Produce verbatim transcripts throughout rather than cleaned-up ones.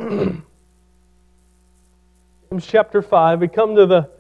James chapter five. We come to the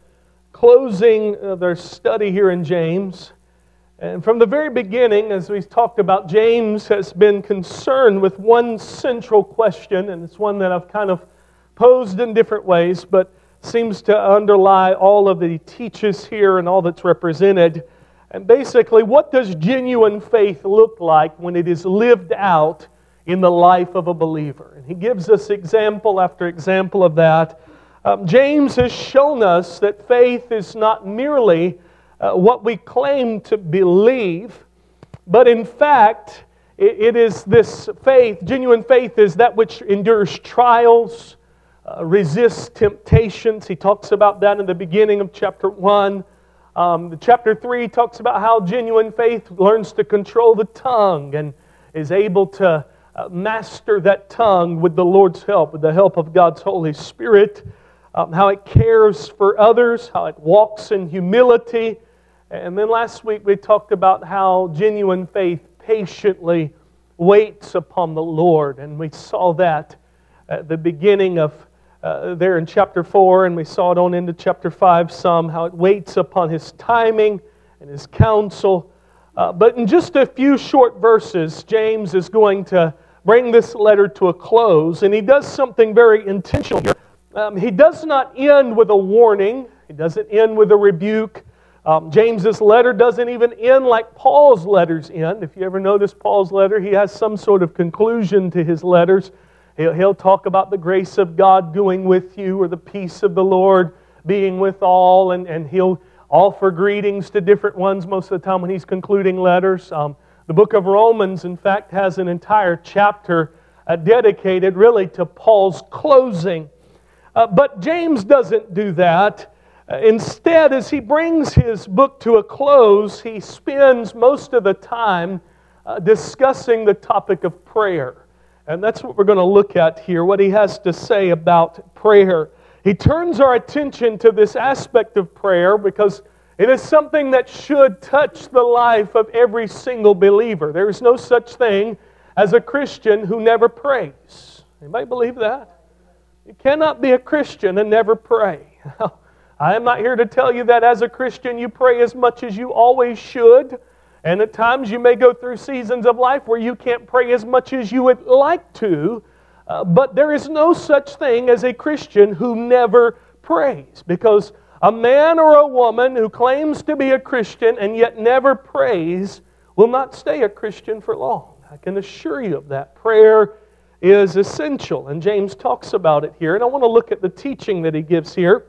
closing of our study here in James. And from the very beginning, as we talked about, James has been concerned with one central question, and it's one that I've kind of posed in different ways, but seems to underlie all of that he teaches here and all that's represented. And basically, what does genuine faith look like when it is lived out in the life of a believer? And he gives us example after example of that. Um, James has shown us that faith is not merely uh, what we claim to believe, but in fact, it, it is this faith, genuine faith is that which endures trials, uh, resists temptations. He talks about that in the beginning of chapter one. Um, chapter three talks about how genuine faith learns to control the tongue and is able to uh, master that tongue with the Lord's help, with the help of God's Holy Spirit. Um, how it cares for others, how it walks in humility. And then last week we talked about how genuine faith patiently waits upon the Lord. And we saw that at the beginning of uh, there in chapter four, and we saw it on into chapter five some, how it waits upon His timing and His counsel. Uh, but in just a few short verses, James is going to bring this letter to a close, and he does something very intentional here. Um, he does not end with a warning. He doesn't end with a rebuke. Um, James's letter doesn't even end like Paul's letters end. If you ever notice Paul's letter, he has some sort of conclusion to his letters. He'll, he'll talk about the grace of God going with you, or the peace of the Lord being with all, and, and he'll offer greetings to different ones most of the time when he's concluding letters. Um, the book of Romans, in fact, has an entire chapter uh, dedicated really to Paul's closing. Uh, but James doesn't do that. Uh, instead, as he brings his book to a close, he spends most of the time uh, discussing the topic of prayer. And that's what we're going to look at here, what he has to say about prayer. He turns our attention to this aspect of prayer because it is something that should touch the life of every single believer. There is no such thing as a Christian who never prays. Anybody believe that? You cannot be a Christian and never pray. I am not here to tell you that as a Christian you pray as much as you always should. And at times you may go through seasons of life where you can't pray as much as you would like to. Uh, but there is no such thing as a Christian who never prays. Because a man or a woman who claims to be a Christian and yet never prays will not stay a Christian for long. I can assure you of that. Prayer is essential, and James talks about it here. And I want to look at the teaching that he gives here.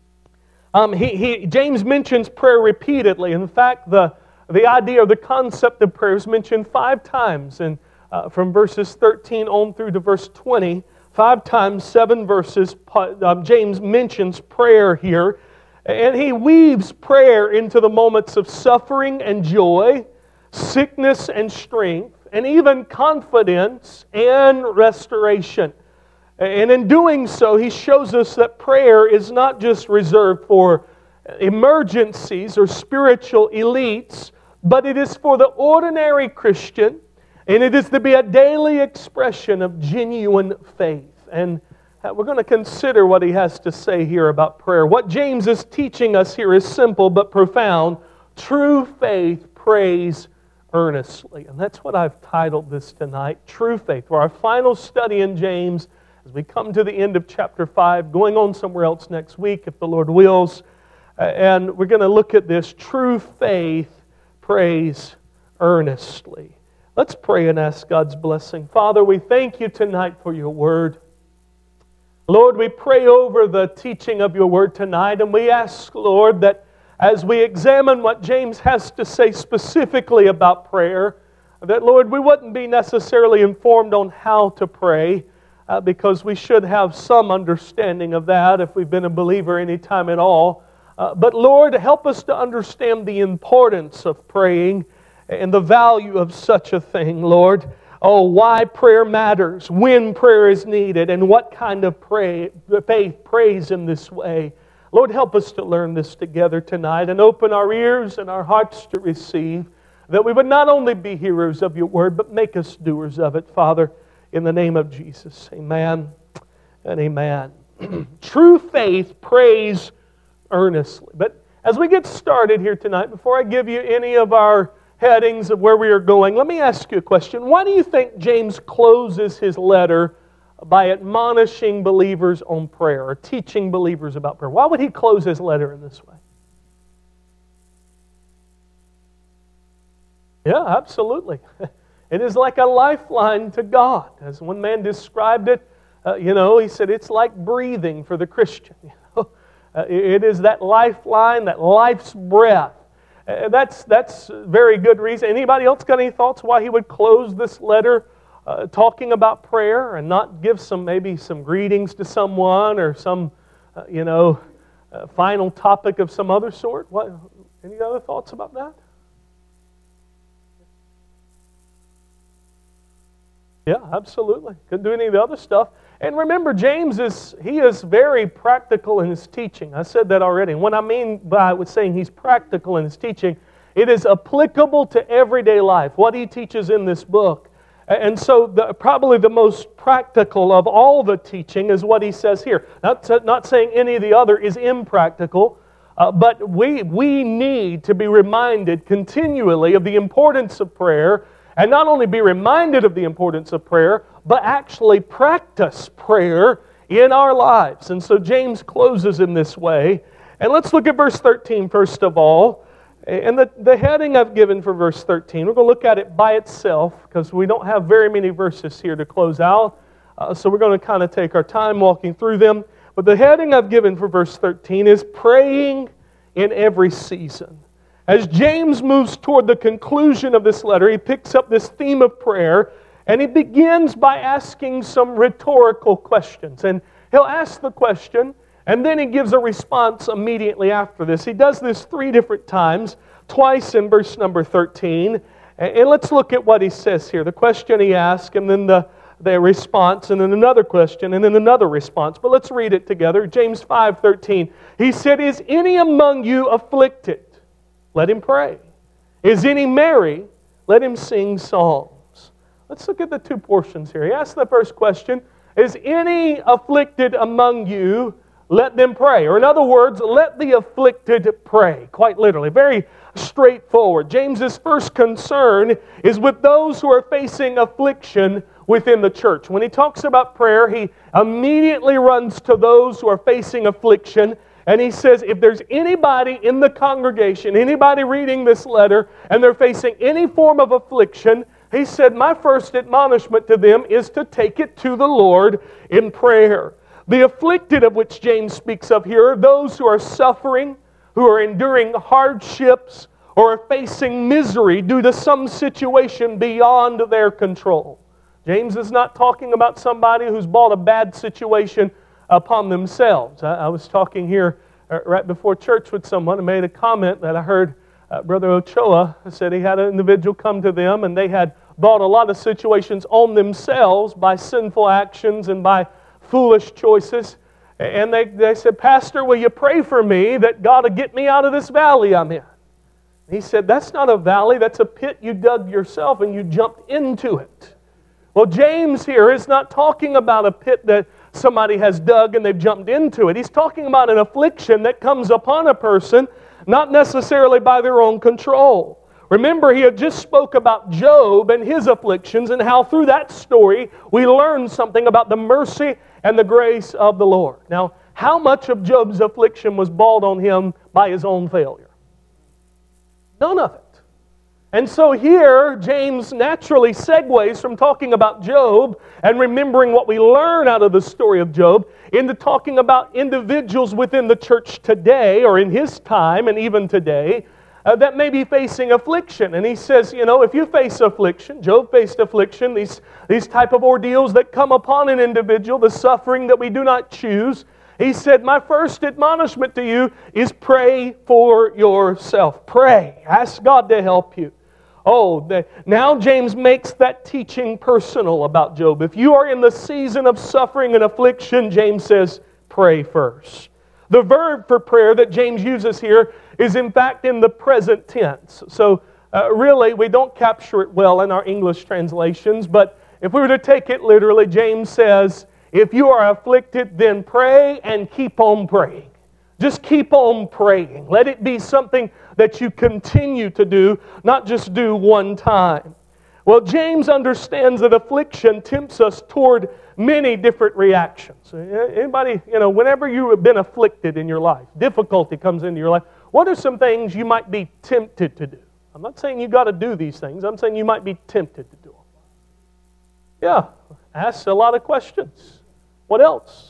Um, he, he, James mentions prayer repeatedly. In fact, the, the idea of the concept of prayer is mentioned five times, and uh, from verses thirteen on through to verse twenty. Five times, seven verses, um, James mentions prayer here. And he weaves prayer into the moments of suffering and joy, sickness and strength, and even confidence and restoration. And in doing so, he shows us that prayer is not just reserved for emergencies or spiritual elites, but it is for the ordinary Christian, and it is to be a daily expression of genuine faith. And we're going to consider what he has to say here about prayer. What James is teaching us here is simple but profound. True faith prays earnestly. And that's what I've titled this tonight, True Faith. For our final study in James, as we come to the end of chapter five, going on somewhere else next week if the Lord wills, and we're going to look at this, True Faith prays earnestly. Let's pray and ask God's blessing. Father, we thank you tonight for your word. Lord, we pray over the teaching of your word tonight, and we ask, Lord, that as we examine what James has to say specifically about prayer, that, Lord, we wouldn't be necessarily informed on how to pray, uh, because we should have some understanding of that if we've been a believer any time at all. Uh, but, Lord, help us to understand the importance of praying and the value of such a thing, Lord. Oh, why prayer matters, when prayer is needed, and what kind of pray, faith prays in this way. Lord, help us to learn this together tonight and open our ears and our hearts to receive, that we would not only be hearers of your word, but make us doers of it, Father, in the name of Jesus. Amen and amen. True faith prays earnestly. But as we get started here tonight, before I give you any of our headings of where we are going, let me ask you a question. Why do you think James closes his letter by admonishing believers on prayer or teaching believers about prayer? Why would he close his letter in this way? Yeah, absolutely. It is like a lifeline to God. As one man described it, uh, you know, he said it's like breathing for the Christian. You know? uh, it is that lifeline, that life's breath. Uh, that's that's very good reason. Anybody else got any thoughts why he would close this letter uh, talking about prayer and not give some maybe some greetings to someone or some, uh, you know, uh, final topic of some other sort? What? Any other thoughts about that? Yeah, absolutely. Couldn't do any of the other stuff. And remember, James is he is very practical in his teaching. I said that already. And what I mean by saying he's practical in his teaching, it is applicable to everyday life, what he teaches in this book. And so the, probably the most practical of all the teaching is what he says here. Not, to, not saying any of the other is impractical, uh, but we, we need to be reminded continually of the importance of prayer. And not only be reminded of the importance of prayer, but actually practice prayer in our lives. And so James closes in this way. And let's look at verse thirteen first of all. And the, the heading I've given for verse thirteen, we're going to look at it by itself because we don't have very many verses here to close out. Uh, so we're going to kind of take our time walking through them. But the heading I've given for verse thirteen is praying in every season. As James moves toward the conclusion of this letter, he picks up this theme of prayer, and he begins by asking some rhetorical questions. And he'll ask the question, and then he gives a response immediately after this. He does this three different times, twice in verse number thirteen. And let's look at what he says here. The question he asks, and then the, the response, and then another question, and then another response. But let's read it together. James five thirteen. He said, "Is any among you afflicted? Let him pray. Is any merry? Let him sing psalms." Let's look at the two portions here. He asks the first question, "Is any afflicted among you? Let them pray." Or in other words, let the afflicted pray. Quite literally. Very straightforward. James's first concern is with those who are facing affliction within the church. When he talks about prayer, he immediately runs to those who are facing affliction. And he says, if there's anybody in the congregation, anybody reading this letter, and they're facing any form of affliction, he said, my first admonishment to them is to take it to the Lord in prayer. The afflicted of which James speaks of here are those who are suffering, who are enduring hardships, or are facing misery due to some situation beyond their control. James is not talking about somebody who's brought a bad situation upon themselves. I, I was talking here uh, right before church with someone and made a comment that I heard uh, Brother Ochoa said he had an individual come to them and they had brought a lot of situations on themselves by sinful actions and by foolish choices. And they, they said, "Pastor, will you pray for me that God will get me out of this valley I'm in?" He said, "That's not a valley, that's a pit you dug yourself and you jumped into it." Well, James here is not talking about a pit that somebody has dug and they've jumped into it. He's talking about an affliction that comes upon a person, not necessarily by their own control. Remember, he had just spoke about Job and his afflictions and how through that story we learn something about the mercy and the grace of the Lord. Now, how much of Job's affliction was brought on him by his own failure? None of it. And so here, James naturally segues from talking about Job and remembering what we learn out of the story of Job into talking about individuals within the church today or in his time and even today uh, that may be facing affliction. And he says, you know, if you face affliction, Job faced affliction, these, these type of ordeals that come upon an individual, the suffering that we do not choose, he said, my first admonishment to you is pray for yourself. Pray. Ask God to help you. Oh, the, now James makes that teaching personal about Job. If you are in the season of suffering and affliction, James says, pray first. The verb for prayer that James uses here is in fact in the present tense. So uh, really, we don't capture it well in our English translations, but if we were to take it literally, James says, If you are afflicted, then pray and keep on praying. Just keep on praying. Let it be something that you continue to do, not just do one time. Well, James understands that affliction tempts us toward many different reactions. Anybody, you know, whenever you have been afflicted in your life, difficulty comes into your life, what are some things you might be tempted to do? I'm not saying you got to do these things. I'm saying you might be tempted to do them. Yeah, ask a lot of questions. What else?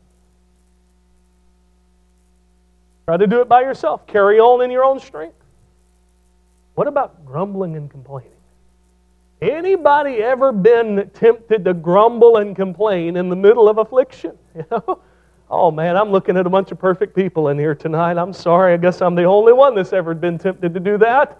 Try to do it by yourself. Carry on in your own strength. What about grumbling and complaining? Anybody ever been tempted to grumble and complain in the middle of affliction? You know? Oh man, I'm looking at a bunch of perfect people in here tonight. I'm sorry, I guess I'm the only one that's ever been tempted to do that.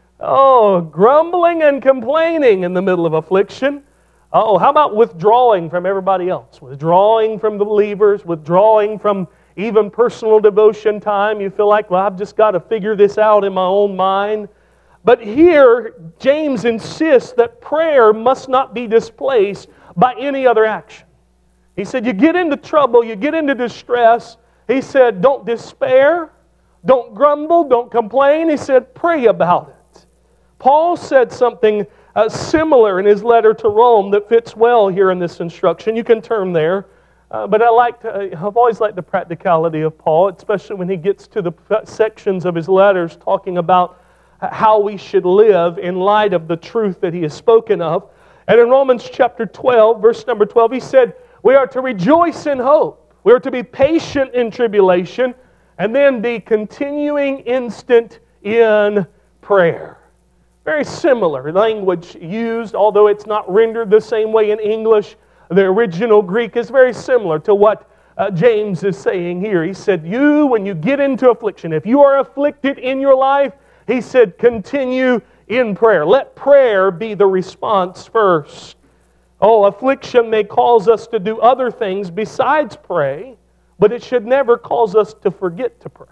Oh, grumbling and complaining in the middle of affliction. Oh, how about withdrawing from everybody else? Withdrawing from the believers, withdrawing from even personal devotion time. You feel like, well, I've just got to figure this out in my own mind. But here, James insists that prayer must not be displaced by any other action. He said, you get into trouble, you get into distress. He said, don't despair, don't grumble, don't complain. He said, pray about it. Paul said something uh, similar in his letter to Rome that fits well here in this instruction. You can turn there. Uh, but I like to, I've always liked the practicality of Paul, especially when he gets to the sections of his letters talking about how we should live in light of the truth that he has spoken of. And in Romans chapter twelve, verse number twelve, he said, we are to rejoice in hope. We are to be patient in tribulation, and then be continuing instant in prayer. Very similar language used, although it's not rendered the same way in English. The original Greek is very similar to what uh, James is saying here. He said, you, when you get into affliction, if you are afflicted in your life, he said, continue in prayer. Let prayer be the response first. Oh, affliction may cause us to do other things besides pray, but it should never cause us to forget to pray.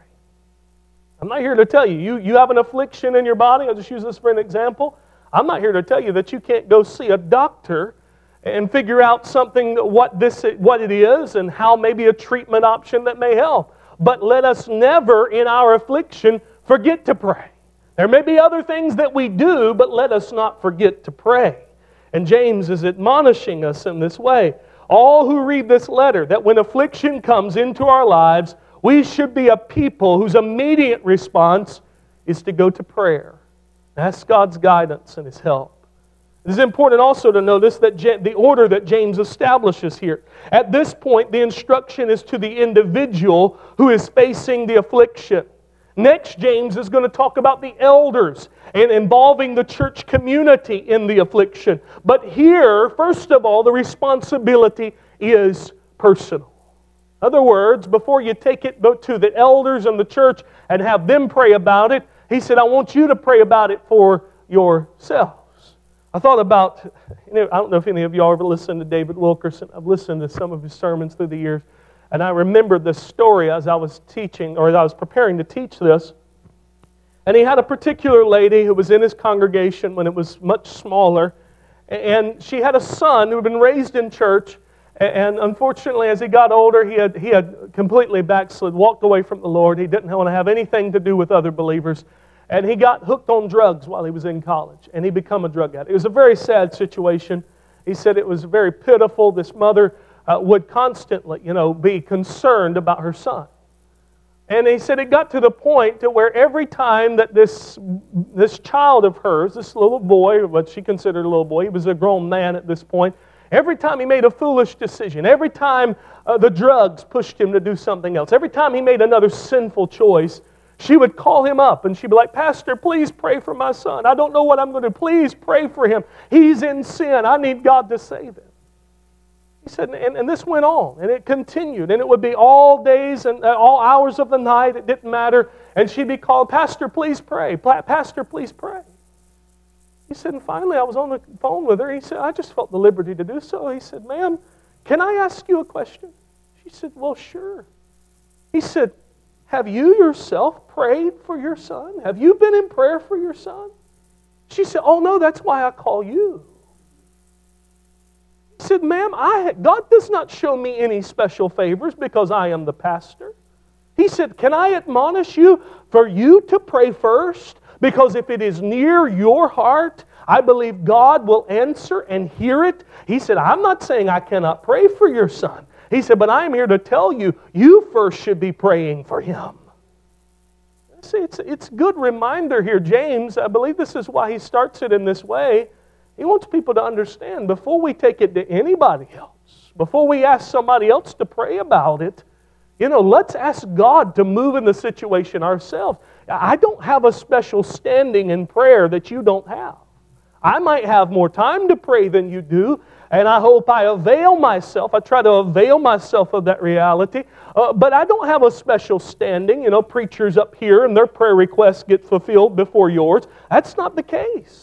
I'm not here to tell you, you, you have an affliction in your body. I'll just use this for an example. I'm not here to tell you that you can't go see a doctor and figure out something, what this, what it is, and how maybe a treatment option that may help. But let us never, in our affliction, forget to pray. There may be other things that we do, but let us not forget to pray. And James is admonishing us in this way. All who read this letter, that when affliction comes into our lives, we should be a people whose immediate response is to go to prayer. Ask God's guidance and His help. It is important also to notice that the order that James establishes here. At this point, the instruction is to the individual who is facing the affliction. Next, James is going to talk about the elders and involving the church community in the affliction. But here, first of all, the responsibility is personal. In other words, before you take it to the elders and the church and have them pray about it, he said, I want you to pray about it for yourselves. I thought about, you know, I don't know if any of y'all ever listened to David Wilkerson. I've listened to some of his sermons through the years. And I remembered this story as I was teaching, or as I was preparing to teach this. And he had a particular lady who was in his congregation when it was much smaller. And she had a son who had been raised in church. And unfortunately, as he got older, he had, he had completely backslid, walked away from the Lord. He didn't want to have anything to do with other believers. And he got hooked on drugs while he was in college. And he became a drug addict. It was a very sad situation. He said it was very pitiful. This mother Uh, would constantly, you know, be concerned about her son. And he said it got to the point to where every time that this this child of hers, this little boy, what she considered a little boy, he was a grown man at this point, every time he made a foolish decision, every time uh, the drugs pushed him to do something else, every time he made another sinful choice, she would call him up and she'd be like, Pastor, please pray for my son. I don't know what I'm going to do. Please pray for him. He's in sin. I need God to save him. He said, and, and this went on, and it continued, and it would be all days and all hours of the night, it didn't matter, and she'd be called, Pastor, please pray, Pastor, please pray. He said, and finally I was on the phone with her, he said, I just felt the liberty to do so. He said, ma'am, can I ask you a question? She said, well, sure. He said, have you yourself prayed for your son? Have you been in prayer for your son? She said, oh no, that's why I call you. He said, ma'am, I, God does not show me any special favors because I am the pastor. He said, can I admonish you for you to pray first? Because if it is near your heart, I believe God will answer and hear it. He said, I'm not saying I cannot pray for your son. He said, but I'm here to tell you, you first should be praying for him. See, it's, it's a good reminder here. James, I believe this is why he starts it in this way. He wants people to understand before we take it to anybody else, before we ask somebody else to pray about it, you know, let's ask God to move in the situation ourselves. I don't have a special standing in prayer that you don't have. I might have more time to pray than you do, and I hope I avail myself. I try to avail myself of that reality. Uh, but I don't have a special standing. You know, preachers up here and their prayer requests get fulfilled before yours. That's not the case.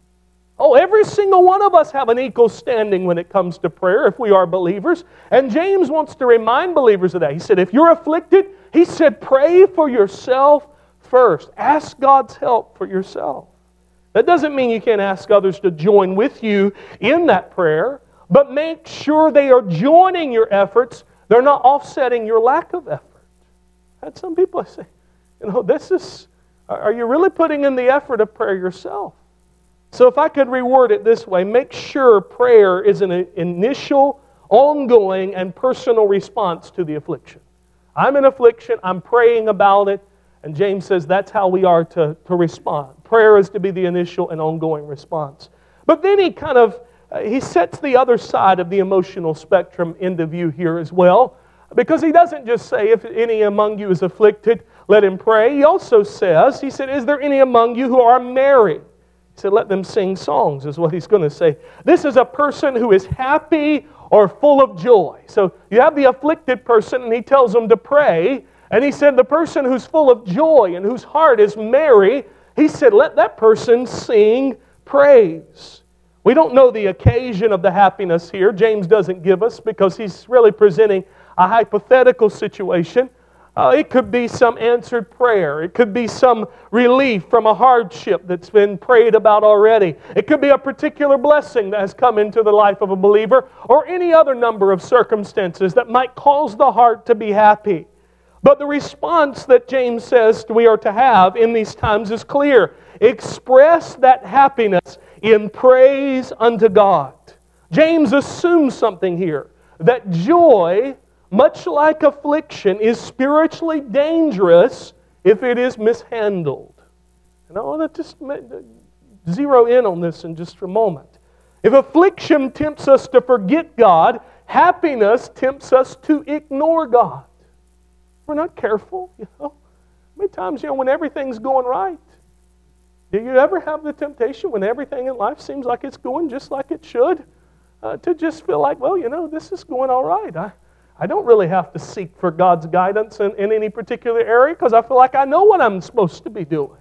Oh, every single one of us have an equal standing when it comes to prayer if we are believers. And James wants to remind believers of that. He said, if you're afflicted, he said, pray for yourself first. Ask God's help for yourself. That doesn't mean you can't ask others to join with you in that prayer, but make sure they are joining your efforts. They're not offsetting your lack of effort. I had some people say, you know, this is, are you really putting in the effort of prayer yourself? So if I could reword it this way, make sure prayer is an initial, ongoing, and personal response to the affliction. I'm in affliction, I'm praying about it, and James says that's how we are to, to respond. Prayer is to be the initial and ongoing response. But then he kind of, uh, he sets the other side of the emotional spectrum into view here as well. Because he doesn't just say, if any among you is afflicted, let him pray. He also says, he said, is there any among you who are merry? He said, let them sing songs, is what he's going to say. This is a person who is happy or full of joy. So you have the afflicted person, and he tells them to pray. And he said, the person who's full of joy and whose heart is merry, he said, let that person sing praise. We don't know the occasion of the happiness here. James doesn't give us because he's really presenting a hypothetical situation. Uh, it could be some answered prayer. It could be some relief from a hardship that's been prayed about already. It could be a particular blessing that has come into the life of a believer, or any other number of circumstances that might cause the heart to be happy. But the response that James says we are to have in these times is clear. Express that happiness in praise unto God. James assumes something here, that joy, much like affliction, is spiritually dangerous if it is mishandled. And I want to just zero in on this in just a moment. If affliction tempts us to forget God, happiness tempts us to ignore God. We're not careful, you know. Many times, you know, when everything's going right, do you ever have the temptation when everything in life seems like it's going just like it should, uh, to just feel like, well, you know, this is going all right. I, I don't really have to seek for God's guidance in, in any particular area because I feel like I know what I'm supposed to be doing.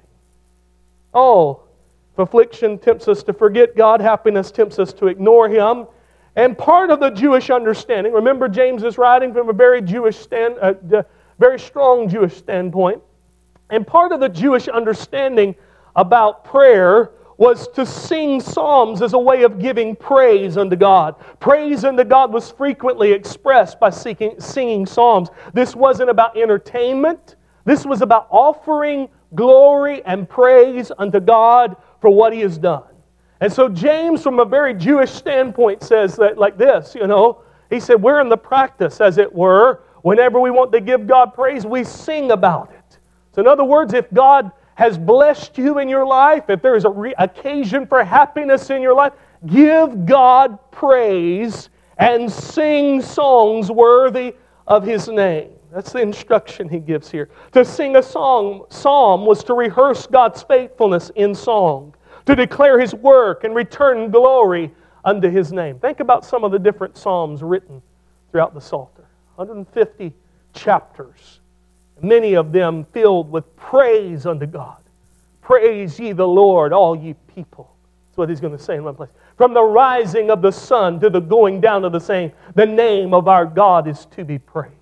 Oh, if affliction tempts us to forget God, happiness tempts us to ignore Him. And part of the Jewish understanding, remember James is writing from a very Jewish stand, uh, very strong Jewish standpoint. And part of the Jewish understanding about prayer was to sing psalms as a way of giving praise unto God. Praise unto God was frequently expressed by seeking, singing psalms. This wasn't about entertainment. This was about offering glory and praise unto God for what He has done. And so James, from a very Jewish standpoint, says that like this, you know, he said, we're in the practice, as it were. Whenever we want to give God praise, we sing about it. So in other words, if God has blessed you in your life, if there is a re- occasion for happiness in your life, give God praise and sing songs worthy of His name. That's the instruction he gives here. To sing a song, psalm was to rehearse God's faithfulness in song, to declare His work and return glory unto His name. Think about some of the different psalms written throughout the Psalter. one hundred fifty chapters, many of them filled with praise unto God. Praise ye the Lord, all ye people. That's what he's going to say in one place. From the rising of the sun to the going down of the same, the name of our God is to be praised.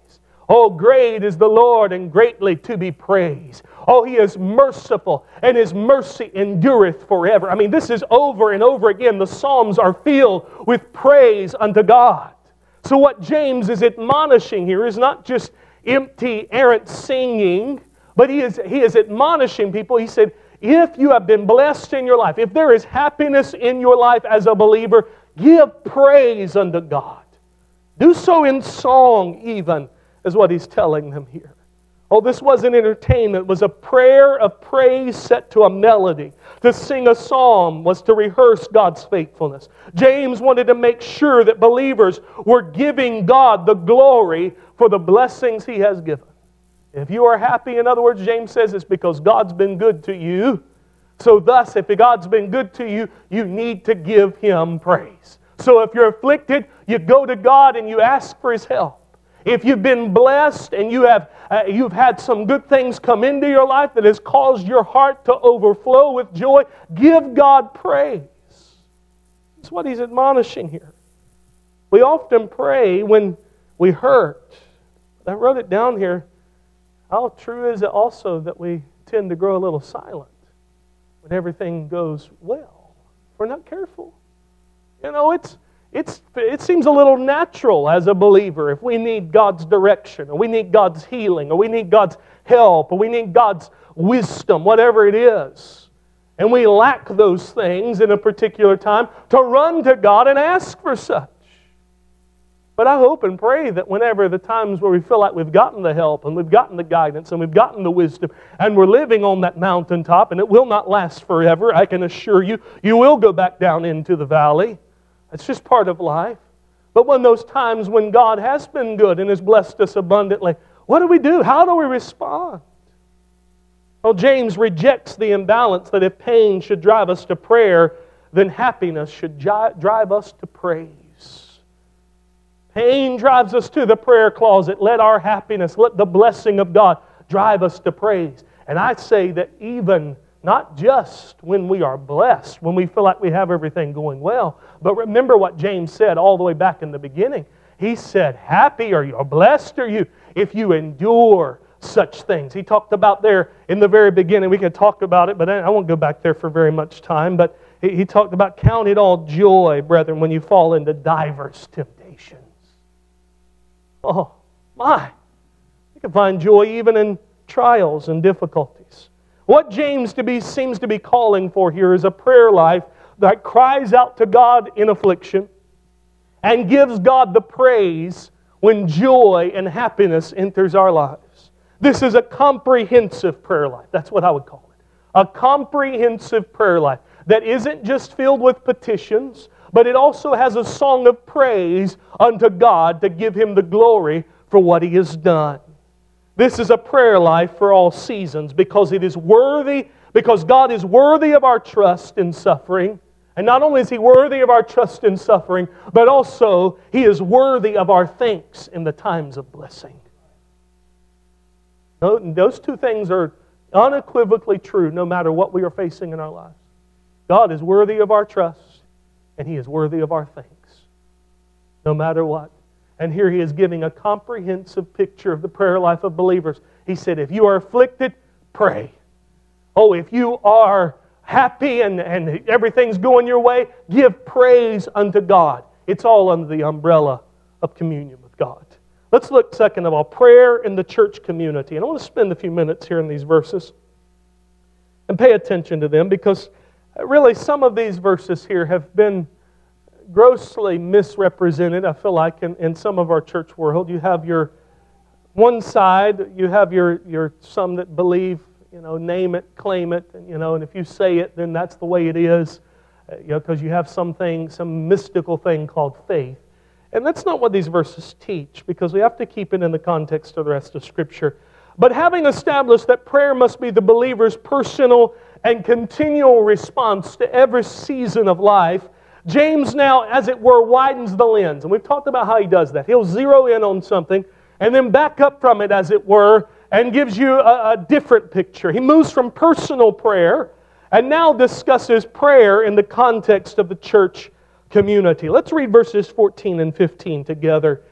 Oh, great is the Lord and greatly to be praised. Oh, He is merciful and His mercy endureth forever. I mean, this is over and over again. The Psalms are filled with praise unto God. So what James is admonishing here is not just empty, errant singing, but he is, he is admonishing people. He said, if you have been blessed in your life, if there is happiness in your life as a believer, give praise unto God. Do so in song even, is what he's telling them here. Oh, this wasn't entertainment. It was a prayer of praise set to a melody. To sing a psalm was to rehearse God's faithfulness. James wanted to make sure that believers were giving God the glory for the blessings He has given. If you are happy, in other words, James says it's because God's been good to you. So thus, if God's been good to you, you need to give Him praise. So if you're afflicted, you go to God and you ask for His help. If you've been blessed and you have uh, you've had some good things come into your life that has caused your heart to overflow with joy, give God praise. That's what he's admonishing here. We often pray when we hurt. I wrote it down here. How true is it also that we tend to grow a little silent when everything goes well? We're not careful. You know, it's It's, it seems a little natural as a believer if we need God's direction, or we need God's healing, or we need God's help, or we need God's wisdom, whatever it is, and we lack those things in a particular time, to run to God and ask for such. But I hope and pray that whenever the times where we feel like we've gotten the help, and we've gotten the guidance, and we've gotten the wisdom, and we're living on that mountaintop, and it will not last forever, I can assure you, you will go back down into the valley. It's just part of life. But when those times when God has been good and has blessed us abundantly, what do we do? How do we respond? Well, James rejects the imbalance that if pain should drive us to prayer, then happiness should drive us to praise. Pain drives us to the prayer closet. Let our happiness, let the blessing of God drive us to praise. And I say that even not just when we are blessed, when we feel like we have everything going well, but remember what James said all the way back in the beginning. He said, happy are you, or blessed are you, if you endure such things. He talked about there in the very beginning. We could talk about it, but I won't go back there for very much time. But he, he talked about, count it all joy, brethren, when you fall into diverse temptations. Oh, my. You can find joy even in trials and difficulties. What James to be, seems to be calling for here is a prayer life that cries out to God in affliction and gives God the praise when joy and happiness enters our lives. This is a comprehensive prayer life. That's what I would call it. A comprehensive prayer life that isn't just filled with petitions, but it also has a song of praise unto God to give Him the glory for what He has done. This is a prayer life for all seasons because it is worthy, because God is worthy of our trust in suffering. And not only is He worthy of our trust in suffering, but also He is worthy of our thanks in the times of blessing. Those two things are unequivocally true no matter what we are facing in our lives. God is worthy of our trust, and He is worthy of our thanks, no matter what. And here he is giving a comprehensive picture of the prayer life of believers. He said, if you are afflicted, pray. Oh, if you are happy and, and everything's going your way, give praise unto God. It's all under the umbrella of communion with God. Let's look, second of all, prayer in the church community. And I want to spend a few minutes here in these verses and pay attention to them, because really some of these verses here have been grossly misrepresented, I feel like, in, in some of our church world. You have your one side, you have your, your some that believe, you know, name it, claim it, and, you know, and if you say it, then that's the way it is, uh, you know, because you have something, some mystical thing called faith. And that's not what these verses teach, because we have to keep it in the context of the rest of Scripture. But having established that prayer must be the believer's personal and continual response to every season of life, James now, as it were, widens the lens. And we've talked about how he does that. He'll zero in on something and then back up from it, as it were, and gives you a, a different picture. He moves from personal prayer and now discusses prayer in the context of the church community. Let's read verses fourteen and fifteen together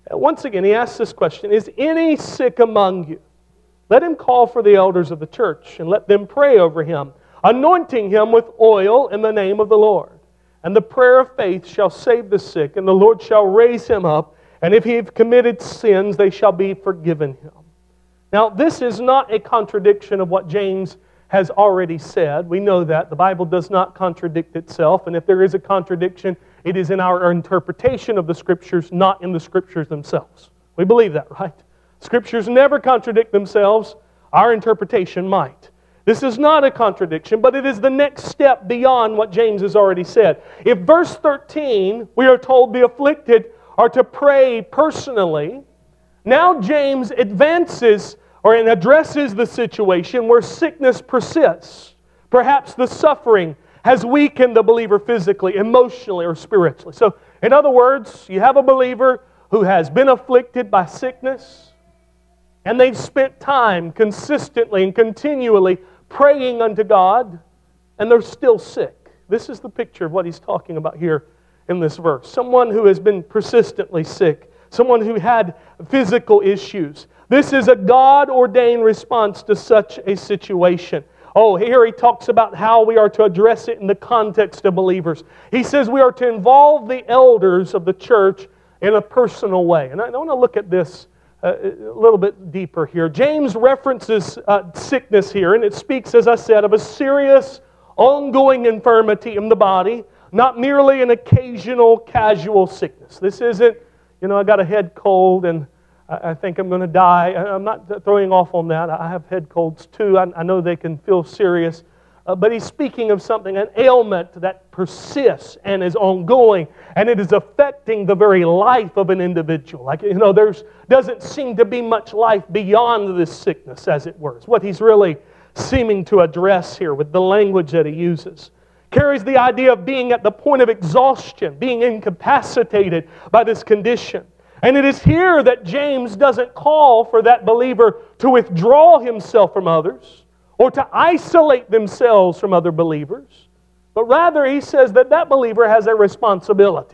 Once again, he asks this question, is any sick among you? Let him call for the elders of the church, and let them pray over him, anointing him with oil in the name of the Lord. And the prayer of faith shall save the sick, and the Lord shall raise him up, and if he have committed sins, they shall be forgiven him. Now, this is not a contradiction of what James has already said. We know that. The Bible does not contradict itself, and if there is a contradiction, it is in our interpretation of the Scriptures, not in the Scriptures themselves. We believe that, right? Scriptures never contradict themselves. Our interpretation might. This is not a contradiction, but it is the next step beyond what James has already said. If verse thirteen, we are told the afflicted are to pray personally, now James advances or and addresses the situation where sickness persists. Perhaps the suffering has weakened the believer physically, emotionally, or spiritually. So, in other words, you have a believer who has been afflicted by sickness, and they've spent time consistently and continually praying unto God, and they're still sick. This is the picture of what he's talking about here in this verse. Someone who has been persistently sick, someone who had physical issues. This is a God-ordained response to such a situation. Oh, here he talks about how we are to address it in the context of believers. He says we are to involve the elders of the church in a personal way. And I want to look at this uh, a little bit deeper here. James references uh, sickness here, and it speaks, as I said, of a serious, ongoing infirmity in the body, not merely an occasional, casual sickness. This isn't, you know, I got a head cold and I think I'm going to die. I'm not throwing off on that. I have head colds too. I, I know they can feel serious. Uh, but he's speaking of something, an ailment that persists and is ongoing, and it is affecting the very life of an individual. Like, you know, there doesn't seem to be much life beyond this sickness, as it were. It's what he's really seeming to address here with the language that he uses. Carries the idea of being at the point of exhaustion, being incapacitated by this condition. And it is here that James doesn't call for that believer to withdraw himself from others or to isolate themselves from other believers, but rather he says that that believer has a responsibility.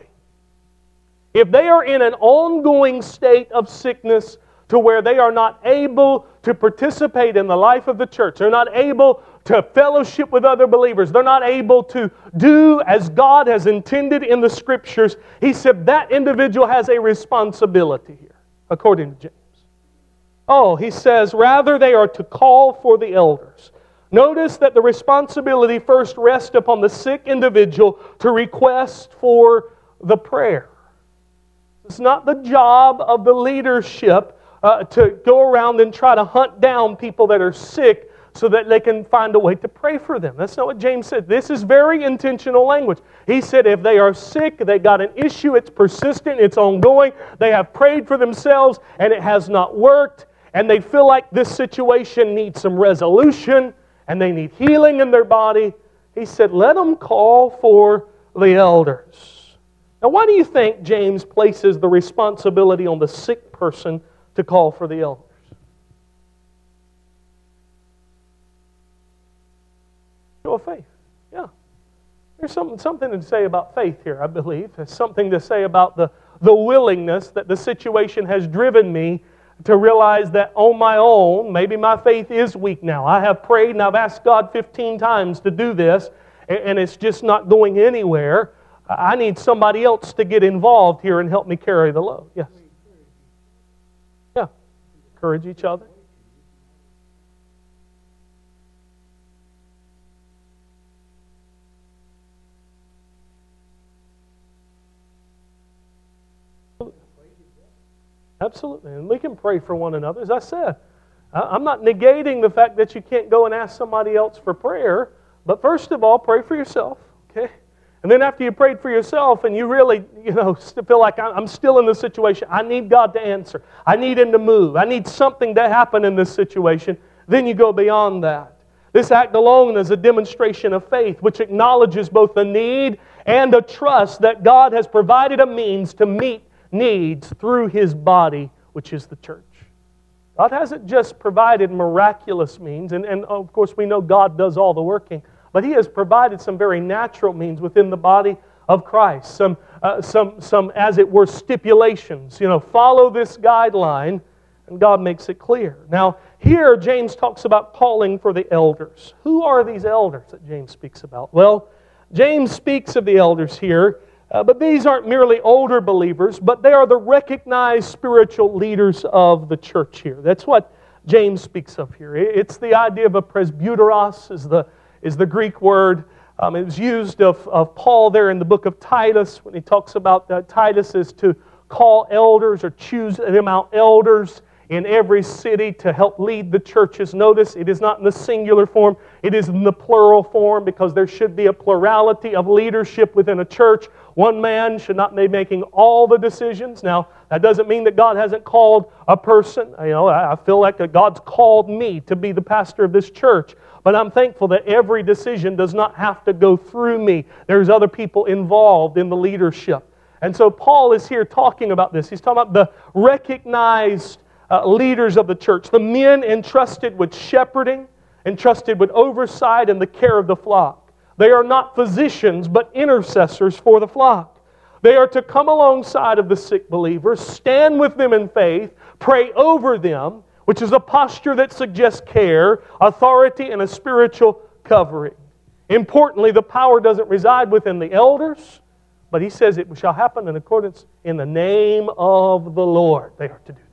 If they are in an ongoing state of sickness to where they are not able to participate in the life of the church, they're not able to fellowship with other believers, they're not able to do as God has intended in the Scriptures, he said that individual has a responsibility here, according to James. Oh, he says, rather they are to call for the elders. Notice that the responsibility first rests upon the sick individual to request for the prayer. It's not the job of the leadership uh, to go around and try to hunt down people that are sick so that they can find a way to pray for them. That's not what James said. This is very intentional language. He said if they are sick, they got an issue, it's persistent, it's ongoing, they have prayed for themselves and it has not worked, and they feel like this situation needs some resolution and they need healing in their body, he said let them call for the elders. Now why do you think James places the responsibility on the sick person to call for the elders? Of faith. Yeah. There's something, something to say about faith here, I believe. There's something to say about the, the willingness that the situation has driven me to realize that on my own, maybe my faith is weak now. I have prayed and I've asked God fifteen times to do this, and, and it's just not going anywhere. I need somebody else to get involved here and help me carry the load. Yes. Yeah. Encourage each other. Absolutely. And we can pray for one another. As I said, I'm not negating the fact that you can't go and ask somebody else for prayer, but first of all, pray for yourself, okay? And then after you prayed for yourself and you really, you know, feel like I'm still in this situation, I need God to answer. I need Him to move. I need something to happen in this situation. Then you go beyond that. This act alone is a demonstration of faith, which acknowledges both the need and a trust that God has provided a means to meet needs through His body, which is the church. God hasn't just provided miraculous means, and, and of course we know God does all the working, but He has provided some very natural means within the body of Christ, some uh, some, some, as it were, stipulations. You know, follow this guideline, and God makes it clear. Now, here James talks about calling for the elders. Who are these elders that James speaks about? Well, James speaks of the elders here, uh, but these aren't merely older believers, but they are the recognized spiritual leaders of the church here. That's what James speaks of here. It's the idea of a presbyteros is the, is the Greek word. Um, it was used of, of Paul there in the book of Titus when he talks about uh, Titus is to call elders or choose them out elders in every city to help lead the churches. Notice it is not in the singular form, it is in the plural form because there should be a plurality of leadership within a church. One man should not be making all the decisions. Now, that doesn't mean that God hasn't called a person. You know, I feel like God's called me to be the pastor of this church. But I'm thankful that every decision does not have to go through me. There's other people involved in the leadership. And so Paul is here talking about this. He's talking about the recognized Uh, leaders of the church, the men entrusted with shepherding, entrusted with oversight and the care of the flock. They are not physicians, but intercessors for the flock. They are to come alongside of the sick believers, stand with them in faith, pray over them, which is a posture that suggests care, authority, and a spiritual covering. Importantly, the power doesn't reside within the elders, but he says it shall happen in accordance in the name of the Lord. They are to do.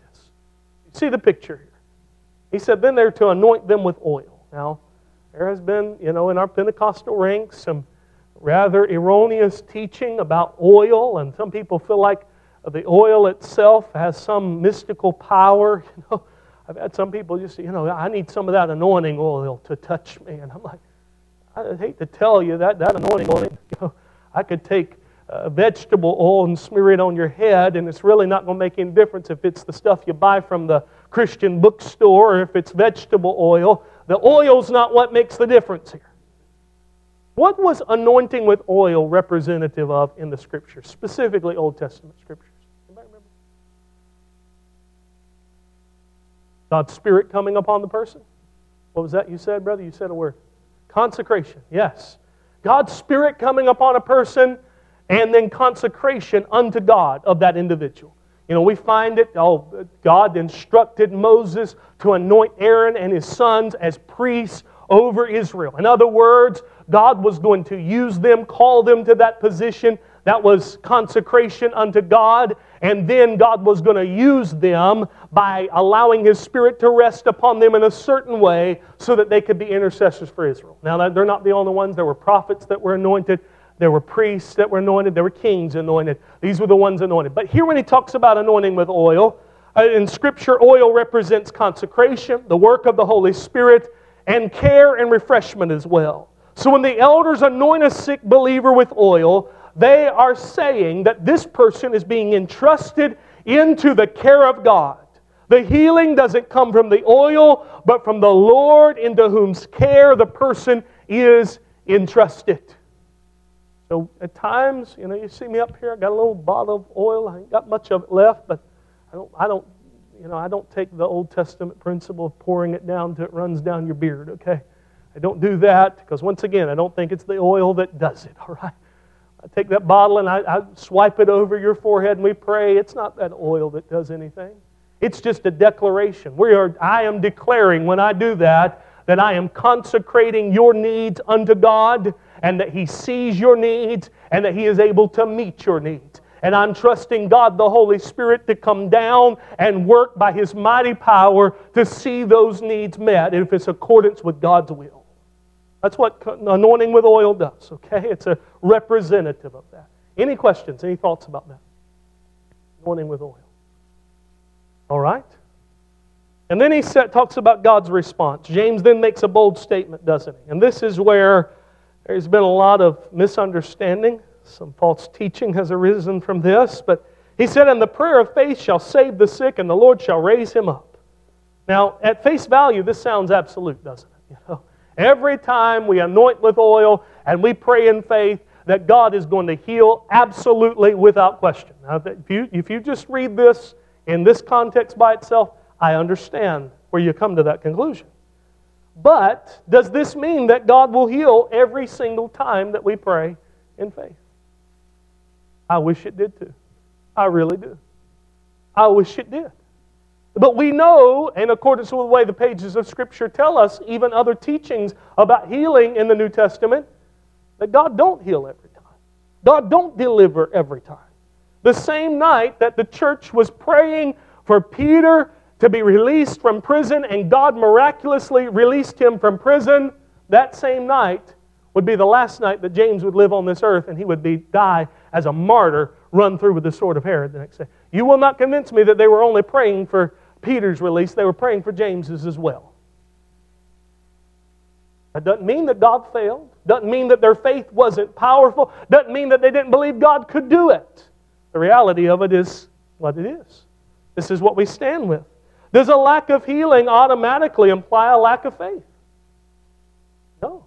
See the picture here. He said, then they're to anoint them with oil. Now, there has been, you know, in our Pentecostal ranks, some rather erroneous teaching about oil, and some people feel like the oil itself has some mystical power. You know, I've had some people just say, you know, I need some of that anointing oil to touch me. And I'm like, I hate to tell you that that anointing oil, you know, I could take Uh, vegetable oil and smear it on your head, and it's really not going to make any difference if it's the stuff you buy from the Christian bookstore or if it's vegetable oil. The oil's not what makes the difference here. What was anointing with oil representative of in the Scriptures, specifically Old Testament Scriptures? Anybody remember? God's Spirit coming upon the person? What was that you said, brother? You said a word. Consecration, yes. God's Spirit coming upon a person, and then consecration unto God of that individual. You know, we find it, oh, God instructed Moses to anoint Aaron and his sons as priests over Israel. In other words, God was going to use them, call them to that position. That was consecration unto God. And then God was going to use them by allowing His Spirit to rest upon them in a certain way so that they could be intercessors for Israel. Now, they're not the only ones. There were prophets that were anointed. There were priests that were anointed. There were kings anointed. These were the ones anointed. But here when he talks about anointing with oil, uh, in Scripture, oil represents consecration, the work of the Holy Spirit, and care and refreshment as well. So when the elders anoint a sick believer with oil, they are saying that this person is being entrusted into the care of God. The healing doesn't come from the oil, but from the Lord into whose care the person is entrusted. So at times, you know, you see me up here, I got a little bottle of oil. I ain't got much of it left, but I don't, I don't, you know, I don't take the Old Testament principle of pouring it down until it runs down your beard, okay? I don't do that because, once again, I don't think it's the oil that does it, all right? I take that bottle and I, I swipe it over your forehead and we pray. It's not that oil that does anything. It's just a declaration. We are, I am declaring when I do that, that I am consecrating your needs unto God, and that He sees your needs, and that He is able to meet your needs. And I'm trusting God, the Holy Spirit, to come down and work by His mighty power to see those needs met, if it's accordance with God's will. That's what anointing with oil does, okay? It's a representative of that. Any questions, any thoughts about that? Anointing with oil. All right? And then he set, talks about God's response. James then makes a bold statement, doesn't he? And this is where there's been a lot of misunderstanding. Some false teaching has arisen from this. But he said, and the prayer of faith shall save the sick, and the Lord shall raise him up. Now, at face value, this sounds absolute, doesn't it? You know, every time we anoint with oil and we pray in faith that God is going to heal absolutely without question. Now, if you, if you just read this in this context by itself, I understand where you come to that conclusion. But does this mean that God will heal every single time that we pray in faith? I wish it did too. I really do. I wish it did. But we know, in accordance with the way the pages of Scripture tell us, even other teachings about healing in the New Testament, that God don't heal every time. God don't deliver every time. The same night that the church was praying for Peter to be released from prison, and God miraculously released him from prison, that same night would be the last night that James would live on this earth, and he would be die as a martyr, run through with the sword of Herod the next day. You will not convince me that they were only praying for Peter's release. They were praying for James's as well. That doesn't mean that God failed. Doesn't mean that their faith wasn't powerful. Doesn't mean that they didn't believe God could do it. The reality of it is what it is. This is what we stand with. Does a lack of healing automatically imply a lack of faith? No.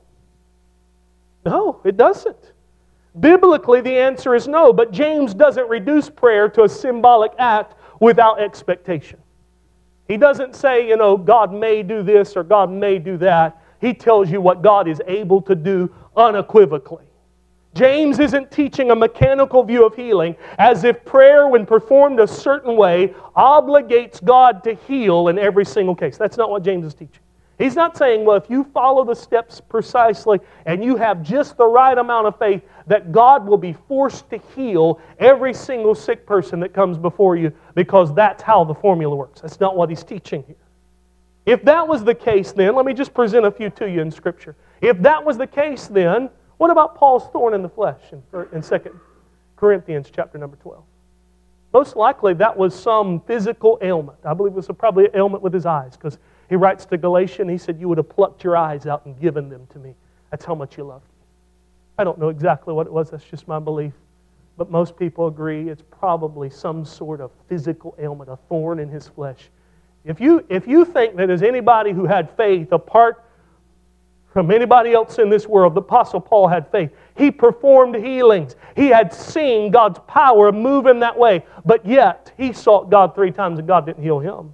No, it doesn't. Biblically, the answer is no, but James doesn't reduce prayer to a symbolic act without expectation. He doesn't say, you know, God may do this or God may do that. He tells you what God is able to do unequivocally. James isn't teaching a mechanical view of healing as if prayer, when performed a certain way, obligates God to heal in every single case. That's not what James is teaching. He's not saying, well, if you follow the steps precisely and you have just the right amount of faith, that God will be forced to heal every single sick person that comes before you, because that's how the formula works. That's not what he's teaching here. If that was the case, then, let me just present a few to you in Scripture. If that was the case, then, what about Paul's thorn in the flesh in, in Second Corinthians chapter number twelve? Most likely that was some physical ailment. I believe it was probably an ailment with his eyes, because he writes to Galatians, he said, you would have plucked your eyes out and given them to me. That's how much you loved me. I don't know exactly what it was. That's just my belief. But most people agree it's probably some sort of physical ailment, a thorn in his flesh. If you, if you think that there's anybody who had faith apart from anybody else in this world, the Apostle Paul had faith. He performed healings. He had seen God's power move in that way. But yet, he sought God three times and God didn't heal him.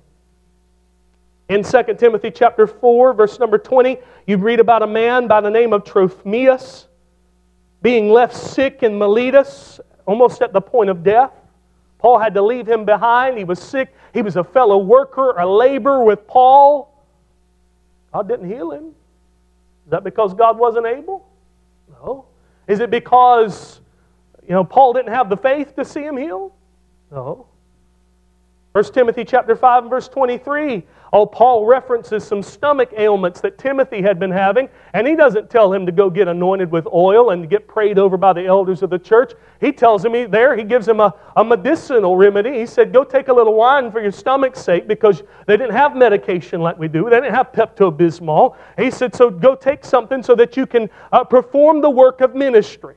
In Second Timothy chapter four, verse number twenty, you read about a man by the name of Trophimus being left sick in Miletus, almost at the point of death. Paul had to leave him behind. He was sick. He was a fellow worker, a laborer with Paul. God didn't heal him. Is that because God wasn't able? No. Is it because, you know, Paul didn't have the faith to see him healed? No. First Timothy chapter five and verse twenty-three. Oh, Paul references some stomach ailments that Timothy had been having, and he doesn't tell him to go get anointed with oil and get prayed over by the elders of the church. He tells him he, there, he gives him a, a medicinal remedy. He said, go take a little wine for your stomach's sake, because they didn't have medication like we do. They didn't have Pepto-Bismol. He said, so go take something so that you can uh, perform the work of ministry.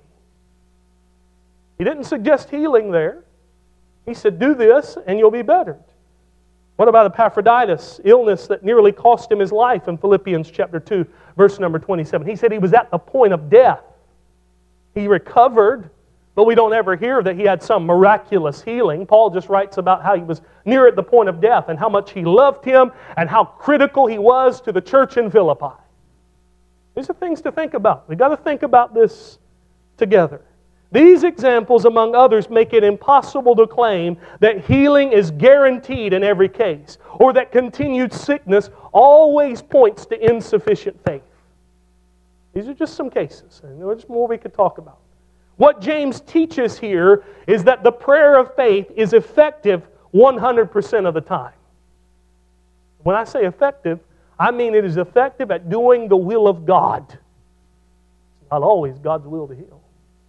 He didn't suggest healing there. He said, do this and you'll be bettered. What about Epaphroditus, illness that nearly cost him his life in Philippians chapter two, verse number twenty-seven? He said he was at the point of death. He recovered, but we don't ever hear that he had some miraculous healing. Paul just writes about how he was near at the point of death and how much he loved him and how critical he was to the church in Philippi. These are things to think about. We've got to think about this together. These examples, among others, make it impossible to claim that healing is guaranteed in every case, or that continued sickness always points to insufficient faith. These are just some cases, and there's more we could talk about. What James teaches here is that the prayer of faith is effective one hundred percent of the time. When I say effective, I mean it is effective at doing the will of God. It's not always God's will to heal.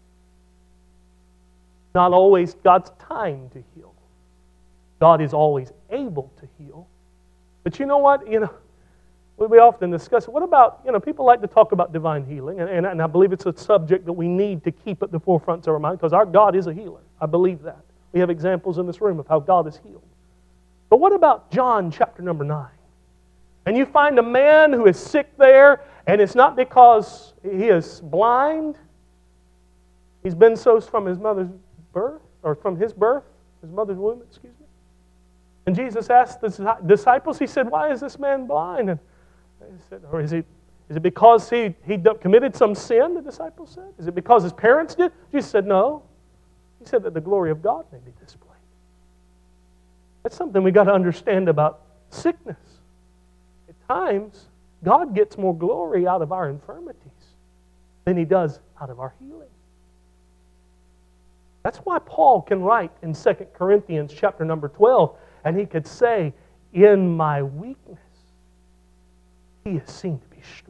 Not always God's time to heal. God is always able to heal. But you know what? You know, we often discuss, what about, you know, people like to talk about divine healing, and, and, and I believe it's a subject that we need to keep at the forefront of our mind, because our God is a healer. I believe that. We have examples in this room of how God is healed. But what about John chapter number nine? And you find a man who is sick there, and it's not because he is blind. He's been so from his mother's birth, or from his birth, his mother's womb, excuse me. And Jesus asked the disciples, he said, why is this man blind? And they said, or is he, is it because he, he committed some sin, the disciples said? Is it because his parents did? Jesus said, no. He said that the glory of God may be displayed. That's something we got to understand about sickness. At times, God gets more glory out of our infirmities than He does out of our healing. That's why Paul can write in Second Corinthians chapter number twelve, and he could say, in my weakness, He is seen to be strong.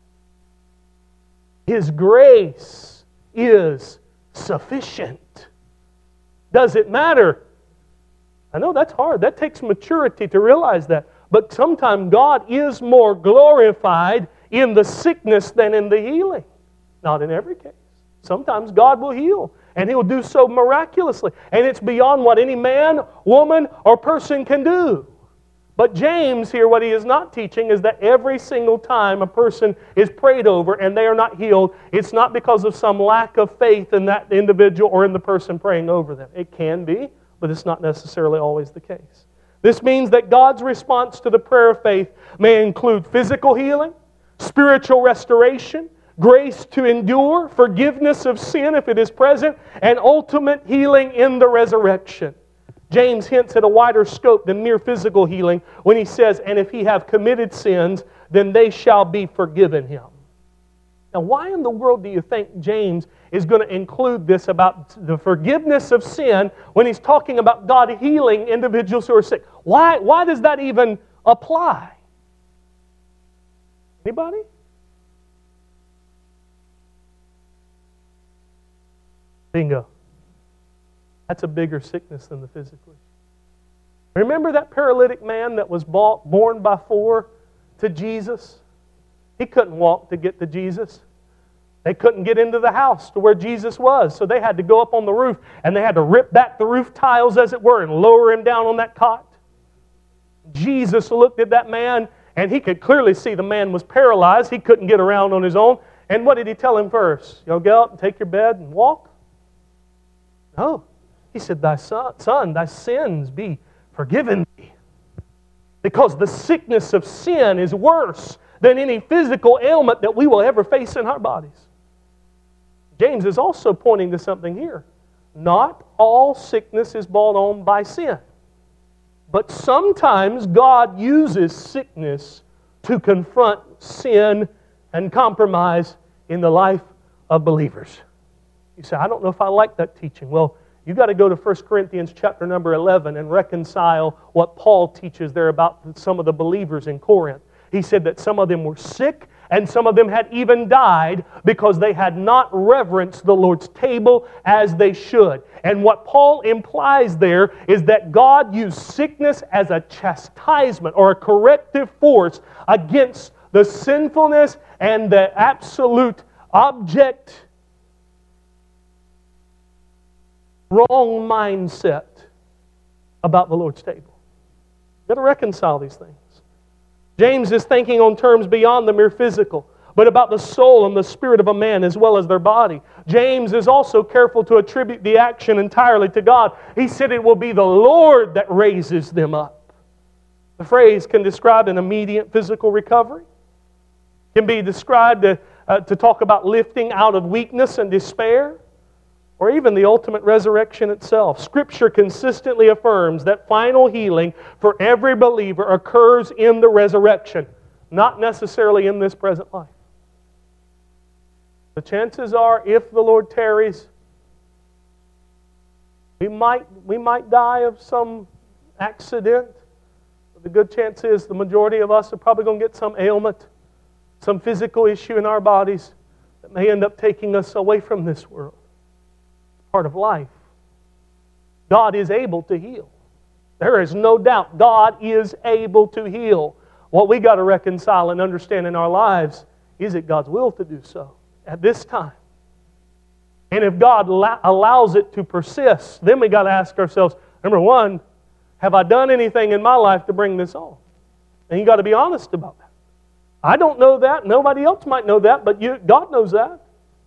His grace is sufficient. Does it matter? I know that's hard. That takes maturity to realize that. But sometimes God is more glorified in the sickness than in the healing. Not in every case. Sometimes God will heal, and He will do so miraculously. And it's beyond what any man, woman, or person can do. But James here, what he is not teaching is that every single time a person is prayed over and they are not healed, it's not because of some lack of faith in that individual or in the person praying over them. It can be, but it's not necessarily always the case. This means that God's response to the prayer of faith may include physical healing, spiritual restoration, grace to endure, forgiveness of sin if it is present, and ultimate healing in the resurrection. James hints at a wider scope than mere physical healing when he says, and if he have committed sins, then they shall be forgiven him. Now, why in the world do you think James is going to include this about the forgiveness of sin when he's talking about God healing individuals who are sick? Why, why does that even apply? Anybody? Bingo. That's a bigger sickness than the physical. Remember that paralytic man that was bought, born by four to Jesus? He couldn't walk to get to Jesus. They couldn't get into the house to where Jesus was, so they had to go up on the roof, and they had to rip back the roof tiles, as it were, and lower him down on that cot. Jesus looked at that man, and He could clearly see the man was paralyzed. He couldn't get around on his own. And what did He tell him first? You'll get up and take your bed and walk? No. He said, thy son, son, thy sins be forgiven thee. Because the sickness of sin is worse than any physical ailment that we will ever face in our bodies. James is also pointing to something here. Not all sickness is brought on by sin. But sometimes God uses sickness to confront sin and compromise in the life of believers. You say, I don't know if I like that teaching. Well, you've got to go to First Corinthians chapter number eleven and reconcile what Paul teaches there about some of the believers in Corinth. He said that some of them were sick and some of them had even died because they had not reverenced the Lord's table as they should. And what Paul implies there is that God used sickness as a chastisement or a corrective force against the sinfulness and the absolute object wrong mindset about the Lord's table. You've got to reconcile these things. James is thinking on terms beyond the mere physical, but about the soul and the spirit of a man as well as their body. James is also careful to attribute the action entirely to God. He said it will be the Lord that raises them up. The phrase can describe an immediate physical recovery. It can be described to, uh, to talk about lifting out of weakness and despair, or even the ultimate resurrection itself. Scripture consistently affirms that final healing for every believer occurs in the resurrection, not necessarily in this present life. The chances are, if the Lord tarries, we might, we might die of some accident. But the good chance is the majority of us are probably going to get some ailment, some physical issue in our bodies that may end up taking us away from this world. Part of life. God is able to heal. There is no doubt God is able to heal. What we got to reconcile and understand in our lives is it God's will to do so at this time. And if God allows it to persist, then we got to ask ourselves, number one, have I done anything in my life to bring this on? And you got to be honest about that. I don't know that. Nobody else might know that, but you, God knows that.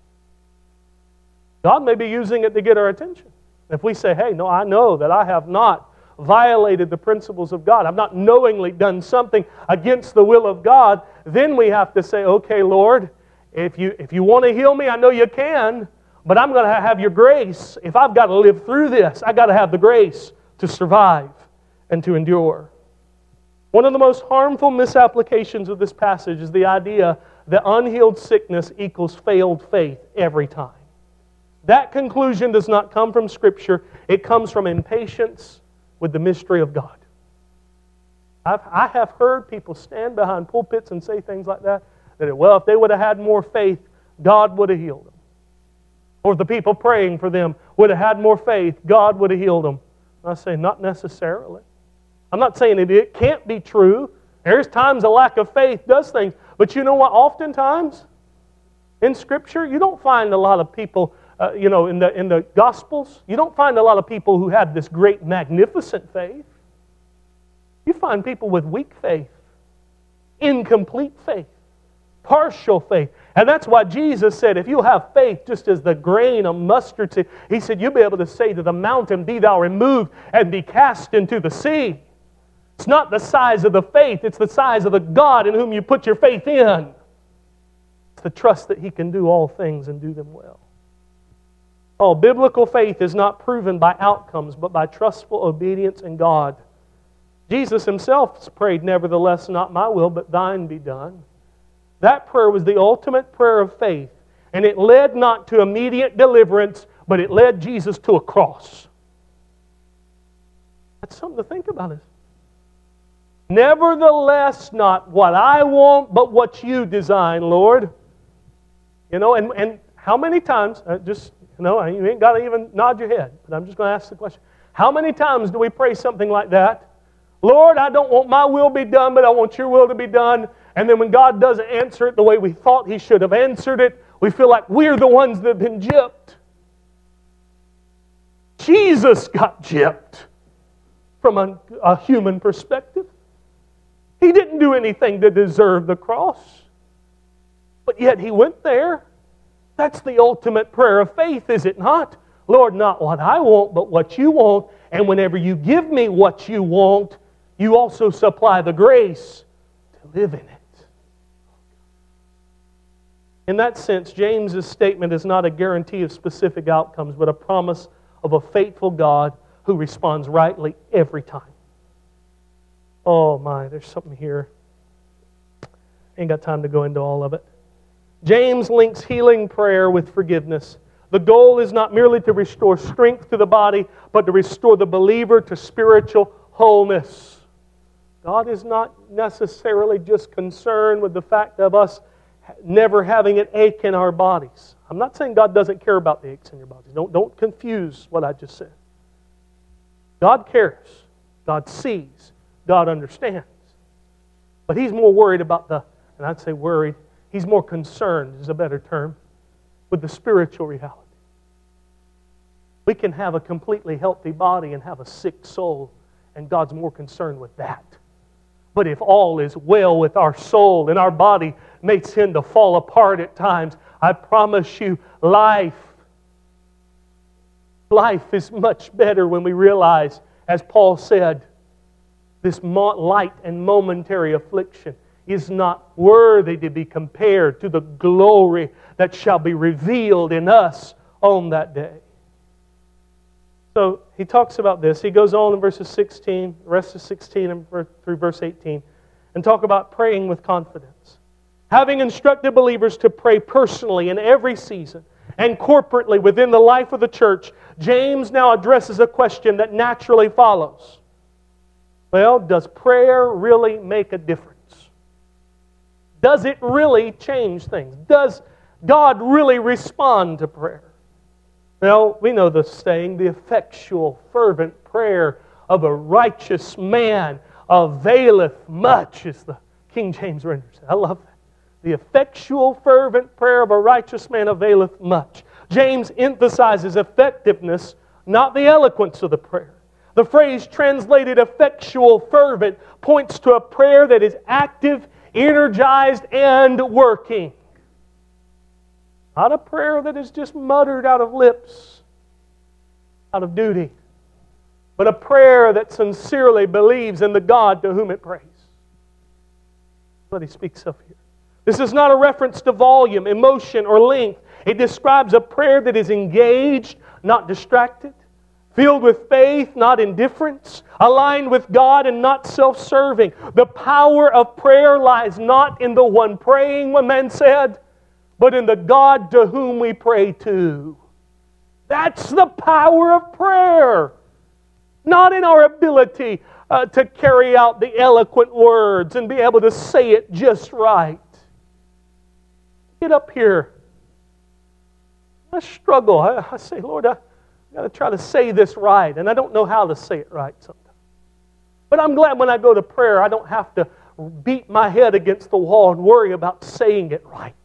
God may be using it to get our attention. If we say, hey, no, I know that I have not violated the principles of God, I've not knowingly done something against the will of God, then we have to say, okay, Lord, if you, if you want to heal me, I know you can, But I'm going to have your grace. If I've got to live through this, I've got to have the grace to survive and to endure. One of the most harmful misapplications of this passage is the idea that unhealed sickness equals failed faith every time. That conclusion does not come from Scripture. It comes from impatience with the mystery of God. I've, I have heard people stand behind pulpits and say things like that, that, well, if they would have had more faith, God would have healed them. Or if the people praying for them would have had more faith, God would have healed them. I say, not necessarily. I'm not saying it, it can't be true. There's times a lack of faith does things. But you know what? Oftentimes, in Scripture, you don't find a lot of people, uh, you know, in the, in the Gospels, you don't find a lot of people who have this great, magnificent faith. You find people with weak faith, incomplete faith, partial faith. And that's why Jesus said, if you have faith just as the grain of mustard seed, He said, you'll be able to say to the mountain, be thou removed and be cast into the sea. It's not the size of the faith, it's the size of the God in whom you put your faith in. It's the trust that He can do all things and do them well. Oh, biblical faith is not proven by outcomes, but by trustful obedience in God. Jesus Himself prayed, nevertheless, not my will, but thine be done. That prayer was the ultimate prayer of faith. And it led not to immediate deliverance, but it led Jesus to a cross. That's something to think about. Is nevertheless, not what I want, but what you design, Lord. You know, and, and how many times, uh, just, you know, you ain't got to even nod your head, but I'm just going to ask the question. How many times do we pray something like that? Lord, I don't want my will be done, but I want your will to be done. And then when God doesn't answer it the way we thought He should have answered it, we feel like we're the ones that have been gypped. Jesus got gypped from a, a human perspective. He didn't do anything to deserve the cross. But yet He went there. That's the ultimate prayer of faith, is it not? Lord, not what I want, but what you want. And whenever you give me what you want, you also supply the grace to live in it. In that sense, James's statement is not a guarantee of specific outcomes, but a promise of a faithful God who responds rightly every time. Oh my, there's something here. Ain't got time to go into all of it. James links healing prayer with forgiveness. The goal is not merely to restore strength to the body, but to restore the believer to spiritual wholeness. God is not necessarily just concerned with the fact of us never having an ache in our bodies. I'm not saying God doesn't care about the aches in your bodies. Don't, don't confuse what I just said. God cares. God sees. God understands. But He's more worried about the, and I'd say worried, He's more concerned is a better term, with the spiritual reality. We can have a completely healthy body and have a sick soul, and God's more concerned with that. But if all is well with our soul and our body may tend to fall apart at times, I promise you, life, life is much better when we realize, as Paul said, this light and momentary affliction is not worthy to be compared to the glory that shall be revealed in us on that day. So he talks about this. He goes on in verses sixteen, the rest of sixteen and through verse eighteen, and talk about praying with confidence. Having instructed believers to pray personally in every season and corporately within the life of the church, James now addresses a question that naturally follows. Well, does prayer really make a difference? Does it really change things? Does God really respond to prayer? Well, we know the saying, the effectual, fervent prayer of a righteous man availeth much, is the King James renders it. I love that. The effectual, fervent prayer of a righteous man availeth much. James emphasizes effectiveness, not the eloquence of the prayer. The phrase translated effectual, fervent points to a prayer that is active, energized, and working. Not a prayer that is just muttered out of lips, out of duty, but a prayer that sincerely believes in the God to whom it prays. That's what he speaks of here. This is not a reference to volume, emotion, or length. It describes a prayer that is engaged, not distracted, filled with faith, not indifference, aligned with God and not self-serving. The power of prayer lies not in the one praying, one man said, but in the God to whom we pray to. That's the power of prayer. Not in our ability uh, to carry out the eloquent words and be able to say it just right. Get up here. I struggle. I, I say, Lord, I got to try to say this right, and I don't know how to say it right sometimes. But I'm glad when I go to prayer, I don't have to beat my head against the wall and worry about saying it right.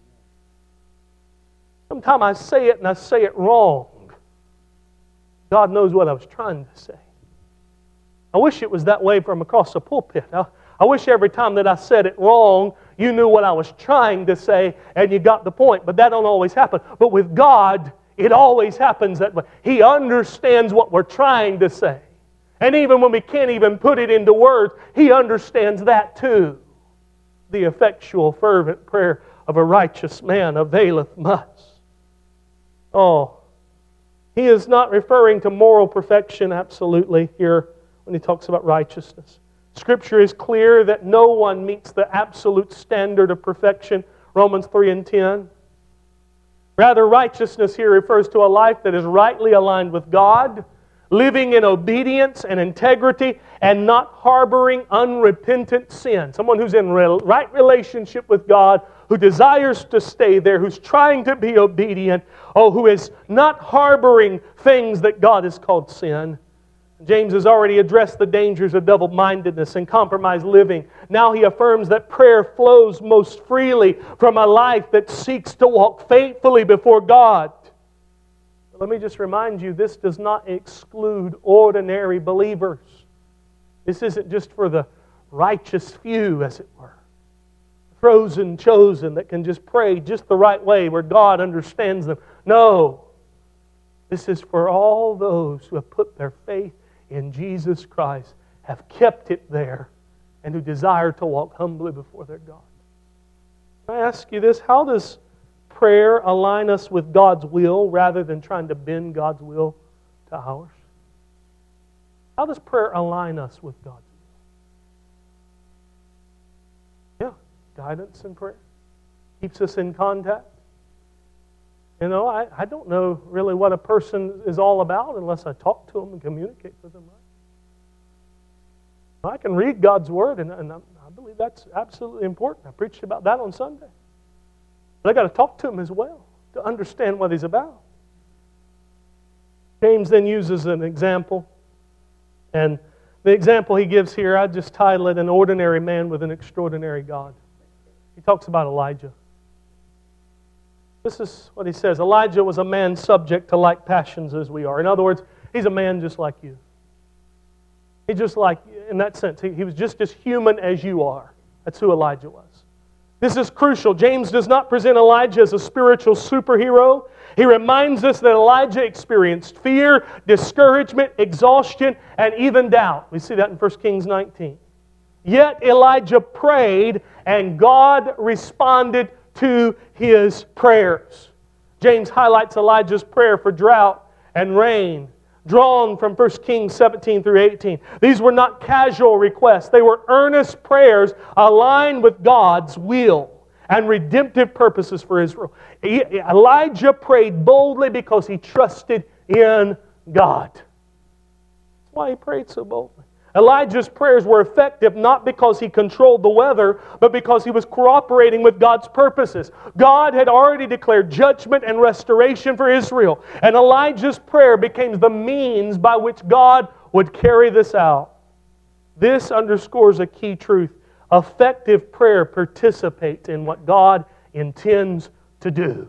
Sometimes I say it and I say it wrong. God knows what I was trying to say. I wish it was that way from across the pulpit. I, I wish every time that I said it wrong, you knew what I was trying to say and you got the point. But that don't always happen. But with God, it always happens that way. He understands what we're trying to say. And even when we can't even put it into words, He understands that too. The effectual, fervent prayer of a righteous man availeth much. Oh, He is not referring to moral perfection absolutely here when He talks about righteousness. Scripture is clear that no one meets the absolute standard of perfection, Romans three and ten. Rather, righteousness here refers to a life that is rightly aligned with God, living in obedience and integrity, and not harboring unrepentant sin. Someone who's in right relationship with God, who desires to stay there, who's trying to be obedient, oh, who is not harboring things that God has called sin. James has already addressed the dangers of double-mindedness and compromised living. Now he affirms that prayer flows most freely from a life that seeks to walk faithfully before God. But let me just remind you, this does not exclude ordinary believers. This isn't just for the righteous few, as it were. Frozen, chosen, that can just pray just the right way where God understands them. No. This is for all those who have put their faith in Jesus Christ, have kept it there, and who desire to walk humbly before their God. Can I ask you this? How does prayer align us with God's will rather than trying to bend God's will to ours? How does prayer align us with God's will? Yeah, guidance in prayer. Keeps us in contact. You know, I, I don't know really what a person is all about unless I talk to them and communicate with them. I can read God's Word, and, and I, I believe that's absolutely important. I preached about that on Sunday. But I've got to talk to Him as well to understand what He's about. James then uses an example, and the example he gives here, I just title it, An Ordinary Man with an Extraordinary God. He talks about Elijah. This is what he says. Elijah was a man subject to like passions as we are. In other words, he's a man just like you. He just like, in that sense, he, he was just as human as you are. That's who Elijah was. This is crucial. James does not present Elijah as a spiritual superhero. He reminds us that Elijah experienced fear, discouragement, exhaustion, and even doubt. We see that in First Kings nineteen. Yet Elijah prayed, and God responded to his prayers. James highlights Elijah's prayer for drought and rain, drawn from First Kings seventeen through eighteen. These were not casual requests. They were earnest prayers aligned with God's will and redemptive purposes for Israel. Elijah prayed boldly because he trusted in God. That's why he prayed so boldly. Elijah's prayers were effective not because he controlled the weather, but because he was cooperating with God's purposes. God had already declared judgment and restoration for Israel, and Elijah's prayer became the means by which God would carry this out. This underscores a key truth. Effective prayer participates in what God intends to do.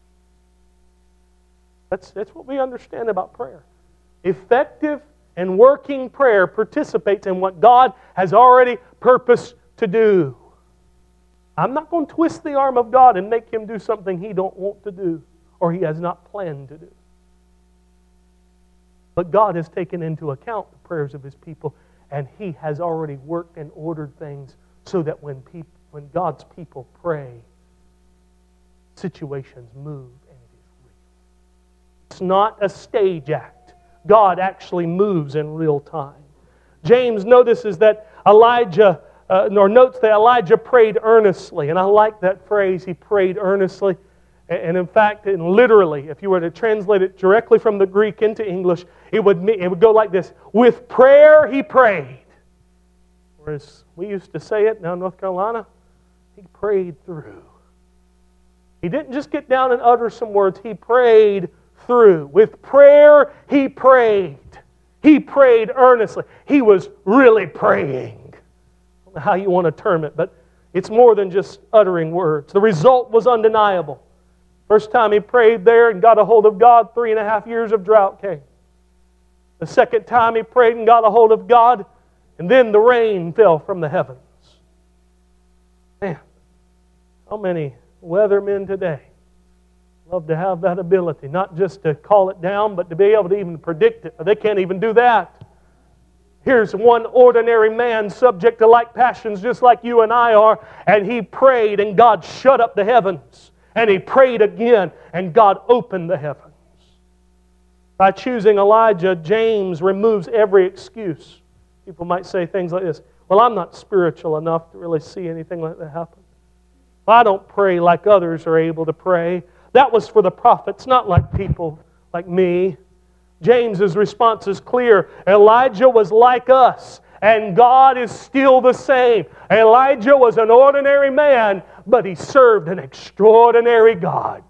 That's, that's what we understand about prayer. Effective and working prayer participates in what God has already purposed to do. I'm not going to twist the arm of God and make Him do something He don't want to do or He has not planned to do. But God has taken into account the prayers of His people, and He has already worked and ordered things so that when people, when God's people pray, situations move It's not a stage act. God actually moves in real time. James notices that Elijah, uh, or notes that Elijah prayed earnestly. And I like that phrase, he prayed earnestly. And in fact, and literally, if you were to translate it directly from the Greek into English, it would, mean, it would go like this. With prayer he prayed. Whereas we used to say it down in North Carolina, he prayed through. He didn't just get down and utter some words, he prayed through. With prayer he prayed. He prayed earnestly. He was really praying. I don't know how you want to term it, but it's more than just uttering words. The result was undeniable. First time he prayed there and got a hold of God, three and a half years of drought came. The second time he prayed and got a hold of God, and then the rain fell from the heavens. Man, how many weathermen today love to have that ability, not just to call it down, but to be able to even predict it. But they can't even do that. Here's one ordinary man subject to like passions just like you and I are, and he prayed and God shut up the heavens. And he prayed again and God opened the heavens. By choosing Elijah, James removes every excuse. People might say things like this, well, I'm not spiritual enough to really see anything like that happen. I don't pray like others are able to pray. That was for the prophets, not like people like me. James's response is clear. Elijah was like us, and God is still the same. Elijah was an ordinary man, but he served an extraordinary God.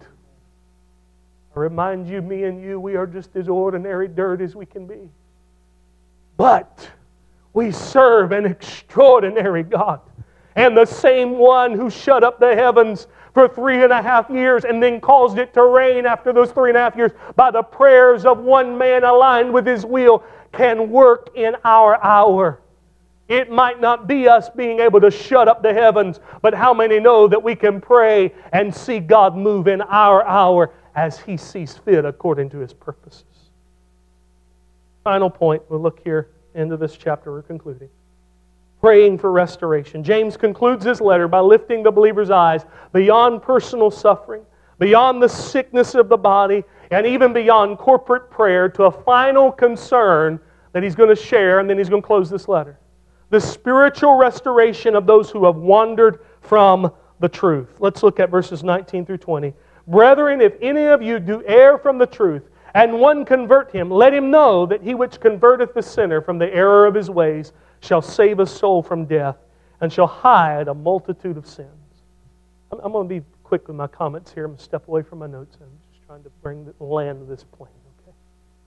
I remind you, me and you, we are just as ordinary dirt as we can be. But we serve an extraordinary God. And the same one who shut up the heavens for three and a half years and then caused it to rain after those three and a half years by the prayers of one man aligned with His will can work in our hour. It might not be us being able to shut up the heavens, but how many know that we can pray and see God move in our hour as He sees fit according to His purposes? Final point, we'll look here into this chapter, we're concluding. Praying for restoration. James concludes his letter by lifting the believer's eyes beyond personal suffering, beyond the sickness of the body, and even beyond corporate prayer to a final concern that he's going to share, and then he's going to close this letter. The spiritual restoration of those who have wandered from the truth. Let's look at verses nineteen through twenty. Brethren, if any of you do err from the truth, and one convert him, let him know that he which converteth the sinner from the error of his ways shall save a soul from death, and shall hide a multitude of sins. I'm, I'm going to be quick with my comments here. I'm going to step away from my notes. I'm just trying to bring the land to this plane. Okay?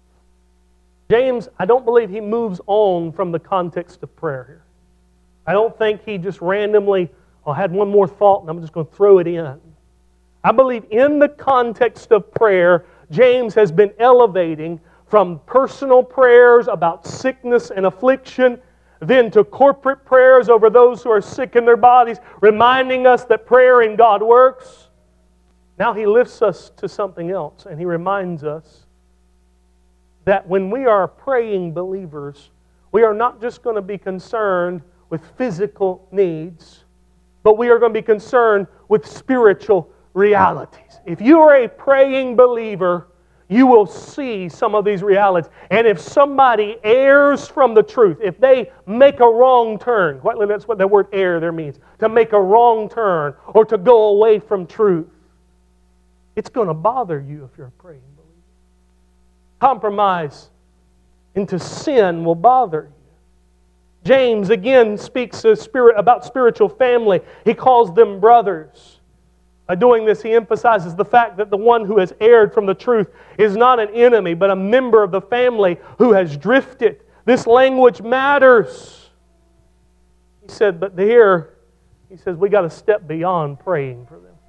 James, I don't believe he moves on from the context of prayer here. I don't think he just randomly, oh, I had one more thought and I'm just going to throw it in. I believe in the context of prayer, James has been elevating from personal prayers about sickness and affliction, then to corporate prayers over those who are sick in their bodies, reminding us that prayer in God works. Now he lifts us to something else, and he reminds us that when we are praying believers, we are not just going to be concerned with physical needs, but we are going to be concerned with spiritual realities. If you are a praying believer, you will see some of these realities. And if somebody errs from the truth, if they make a wrong turn, that's what the word err there means, to make a wrong turn or to go away from truth, it's going to bother you if you're a praying believer. Compromise into sin will bother you. James again speaks about spiritual family. He calls them brothers. By doing this, he emphasizes the fact that the one who has erred from the truth is not an enemy, but a member of the family who has drifted. This language matters. He said, but here, he says, we got to step beyond praying for them.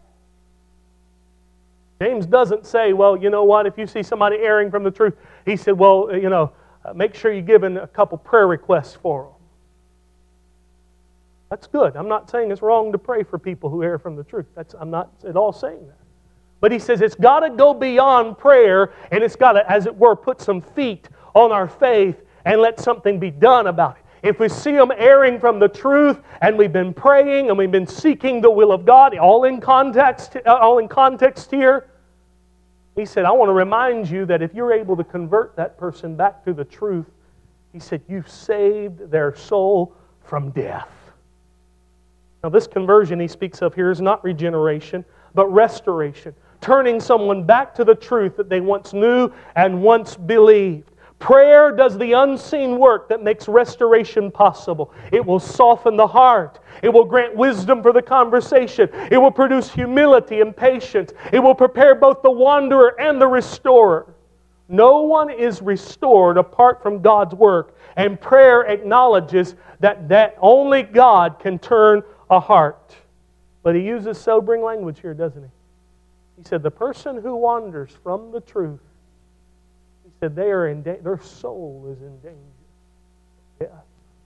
James doesn't say, well, you know what, if you see somebody erring from the truth, he said, well, you know, make sure you give in a couple prayer requests for them. That's good. I'm not saying it's wrong to pray for people who err from the truth. That's, I'm not at all saying that. But he says it's got to go beyond prayer, and it's got to, as it were, put some feet on our faith and let something be done about it. If we see them erring from the truth, and we've been praying and we've been seeking the will of God, all in context, all in context here, He said, I want to remind you that if you're able to convert that person back to the truth, he said, you've saved their soul from death. Now, this conversion he speaks of here is not regeneration, but restoration. Turning someone back to the truth that they once knew and once believed. Prayer does the unseen work that makes restoration possible. It will soften the heart. It will grant wisdom for the conversation. It will produce humility and patience. It will prepare both the wanderer and the restorer. No one is restored apart from God's work. And prayer acknowledges that, that only God can turn a heart. But he uses sobering language here, doesn't he? He said, the person who wanders from the truth, he said, they are in da- their soul is in danger of death.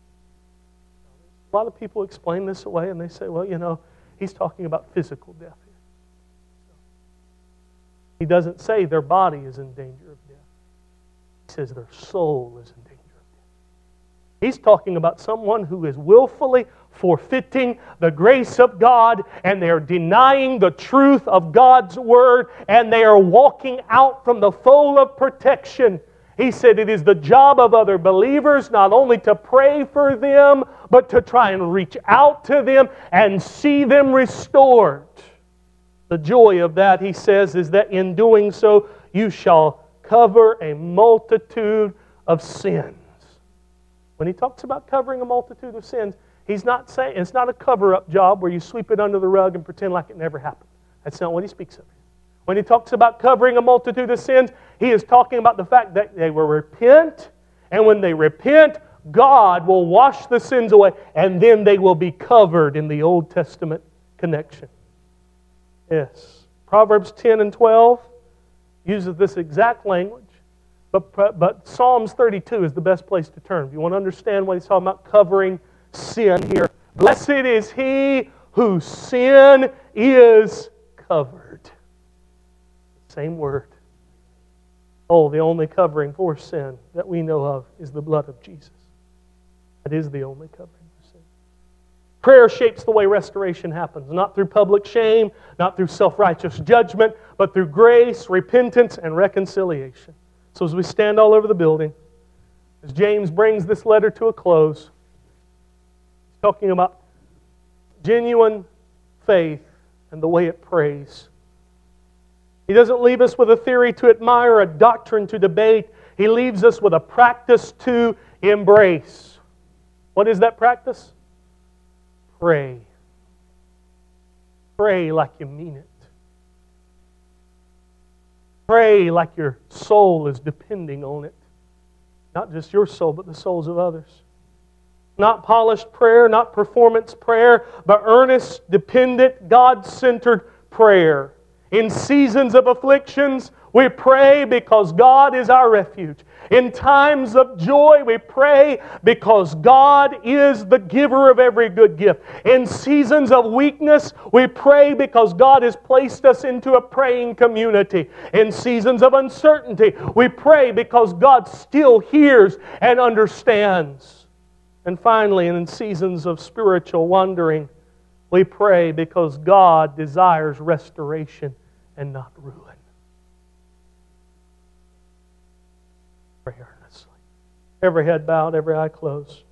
A lot of people explain this away and they say, well, you know, he's talking about physical death here. He doesn't say their body is in danger of death. He says their soul is in danger of death. He's talking about someone who is willfully forfeiting the grace of God, and they are denying the truth of God's Word, and they are walking out from the fold of protection. He said it is the job of other believers not only to pray for them, but to try and reach out to them and see them restored. The joy of that, he says, is that in doing so, you shall cover a multitude of sins. When he talks about covering a multitude of sins, he's not saying, it's not a cover-up job where you sweep it under the rug and pretend like it never happened. That's not what he speaks of. When he talks about covering a multitude of sins, he is talking about the fact that they will repent, and when they repent, God will wash the sins away, and then they will be covered in the Old Testament connection. Yes. Proverbs ten and twelve uses this exact language, but, but Psalms thirty-two is the best place to turn. If you want to understand what he's talking about covering sin here. Blessed is he whose sin is covered. Same word. Oh, the only covering for sin that we know of is the blood of Jesus. That is the only covering for sin. Prayer shapes the way restoration happens, not through public shame, not through self-righteous judgment, but through grace, repentance, and reconciliation. So as we stand all over the building, as James brings this letter to a close, talking about genuine faith and the way it prays. He doesn't leave us with a theory to admire, a doctrine to debate. He leaves us with a practice to embrace. What is that practice? Pray. Pray like you mean it. Pray like your soul is depending on it. Not just your soul, but the souls of others. Not polished prayer, not performance prayer, but earnest, dependent, God-centered prayer. In seasons of afflictions, we pray because God is our refuge. In times of joy, we pray because God is the giver of every good gift. In seasons of weakness, we pray because God has placed us into a praying community. In seasons of uncertainty, we pray because God still hears and understands. And finally, in seasons of spiritual wandering, we pray because God desires restoration and not ruin. Pray earnestly. Every head bowed, every eye closed.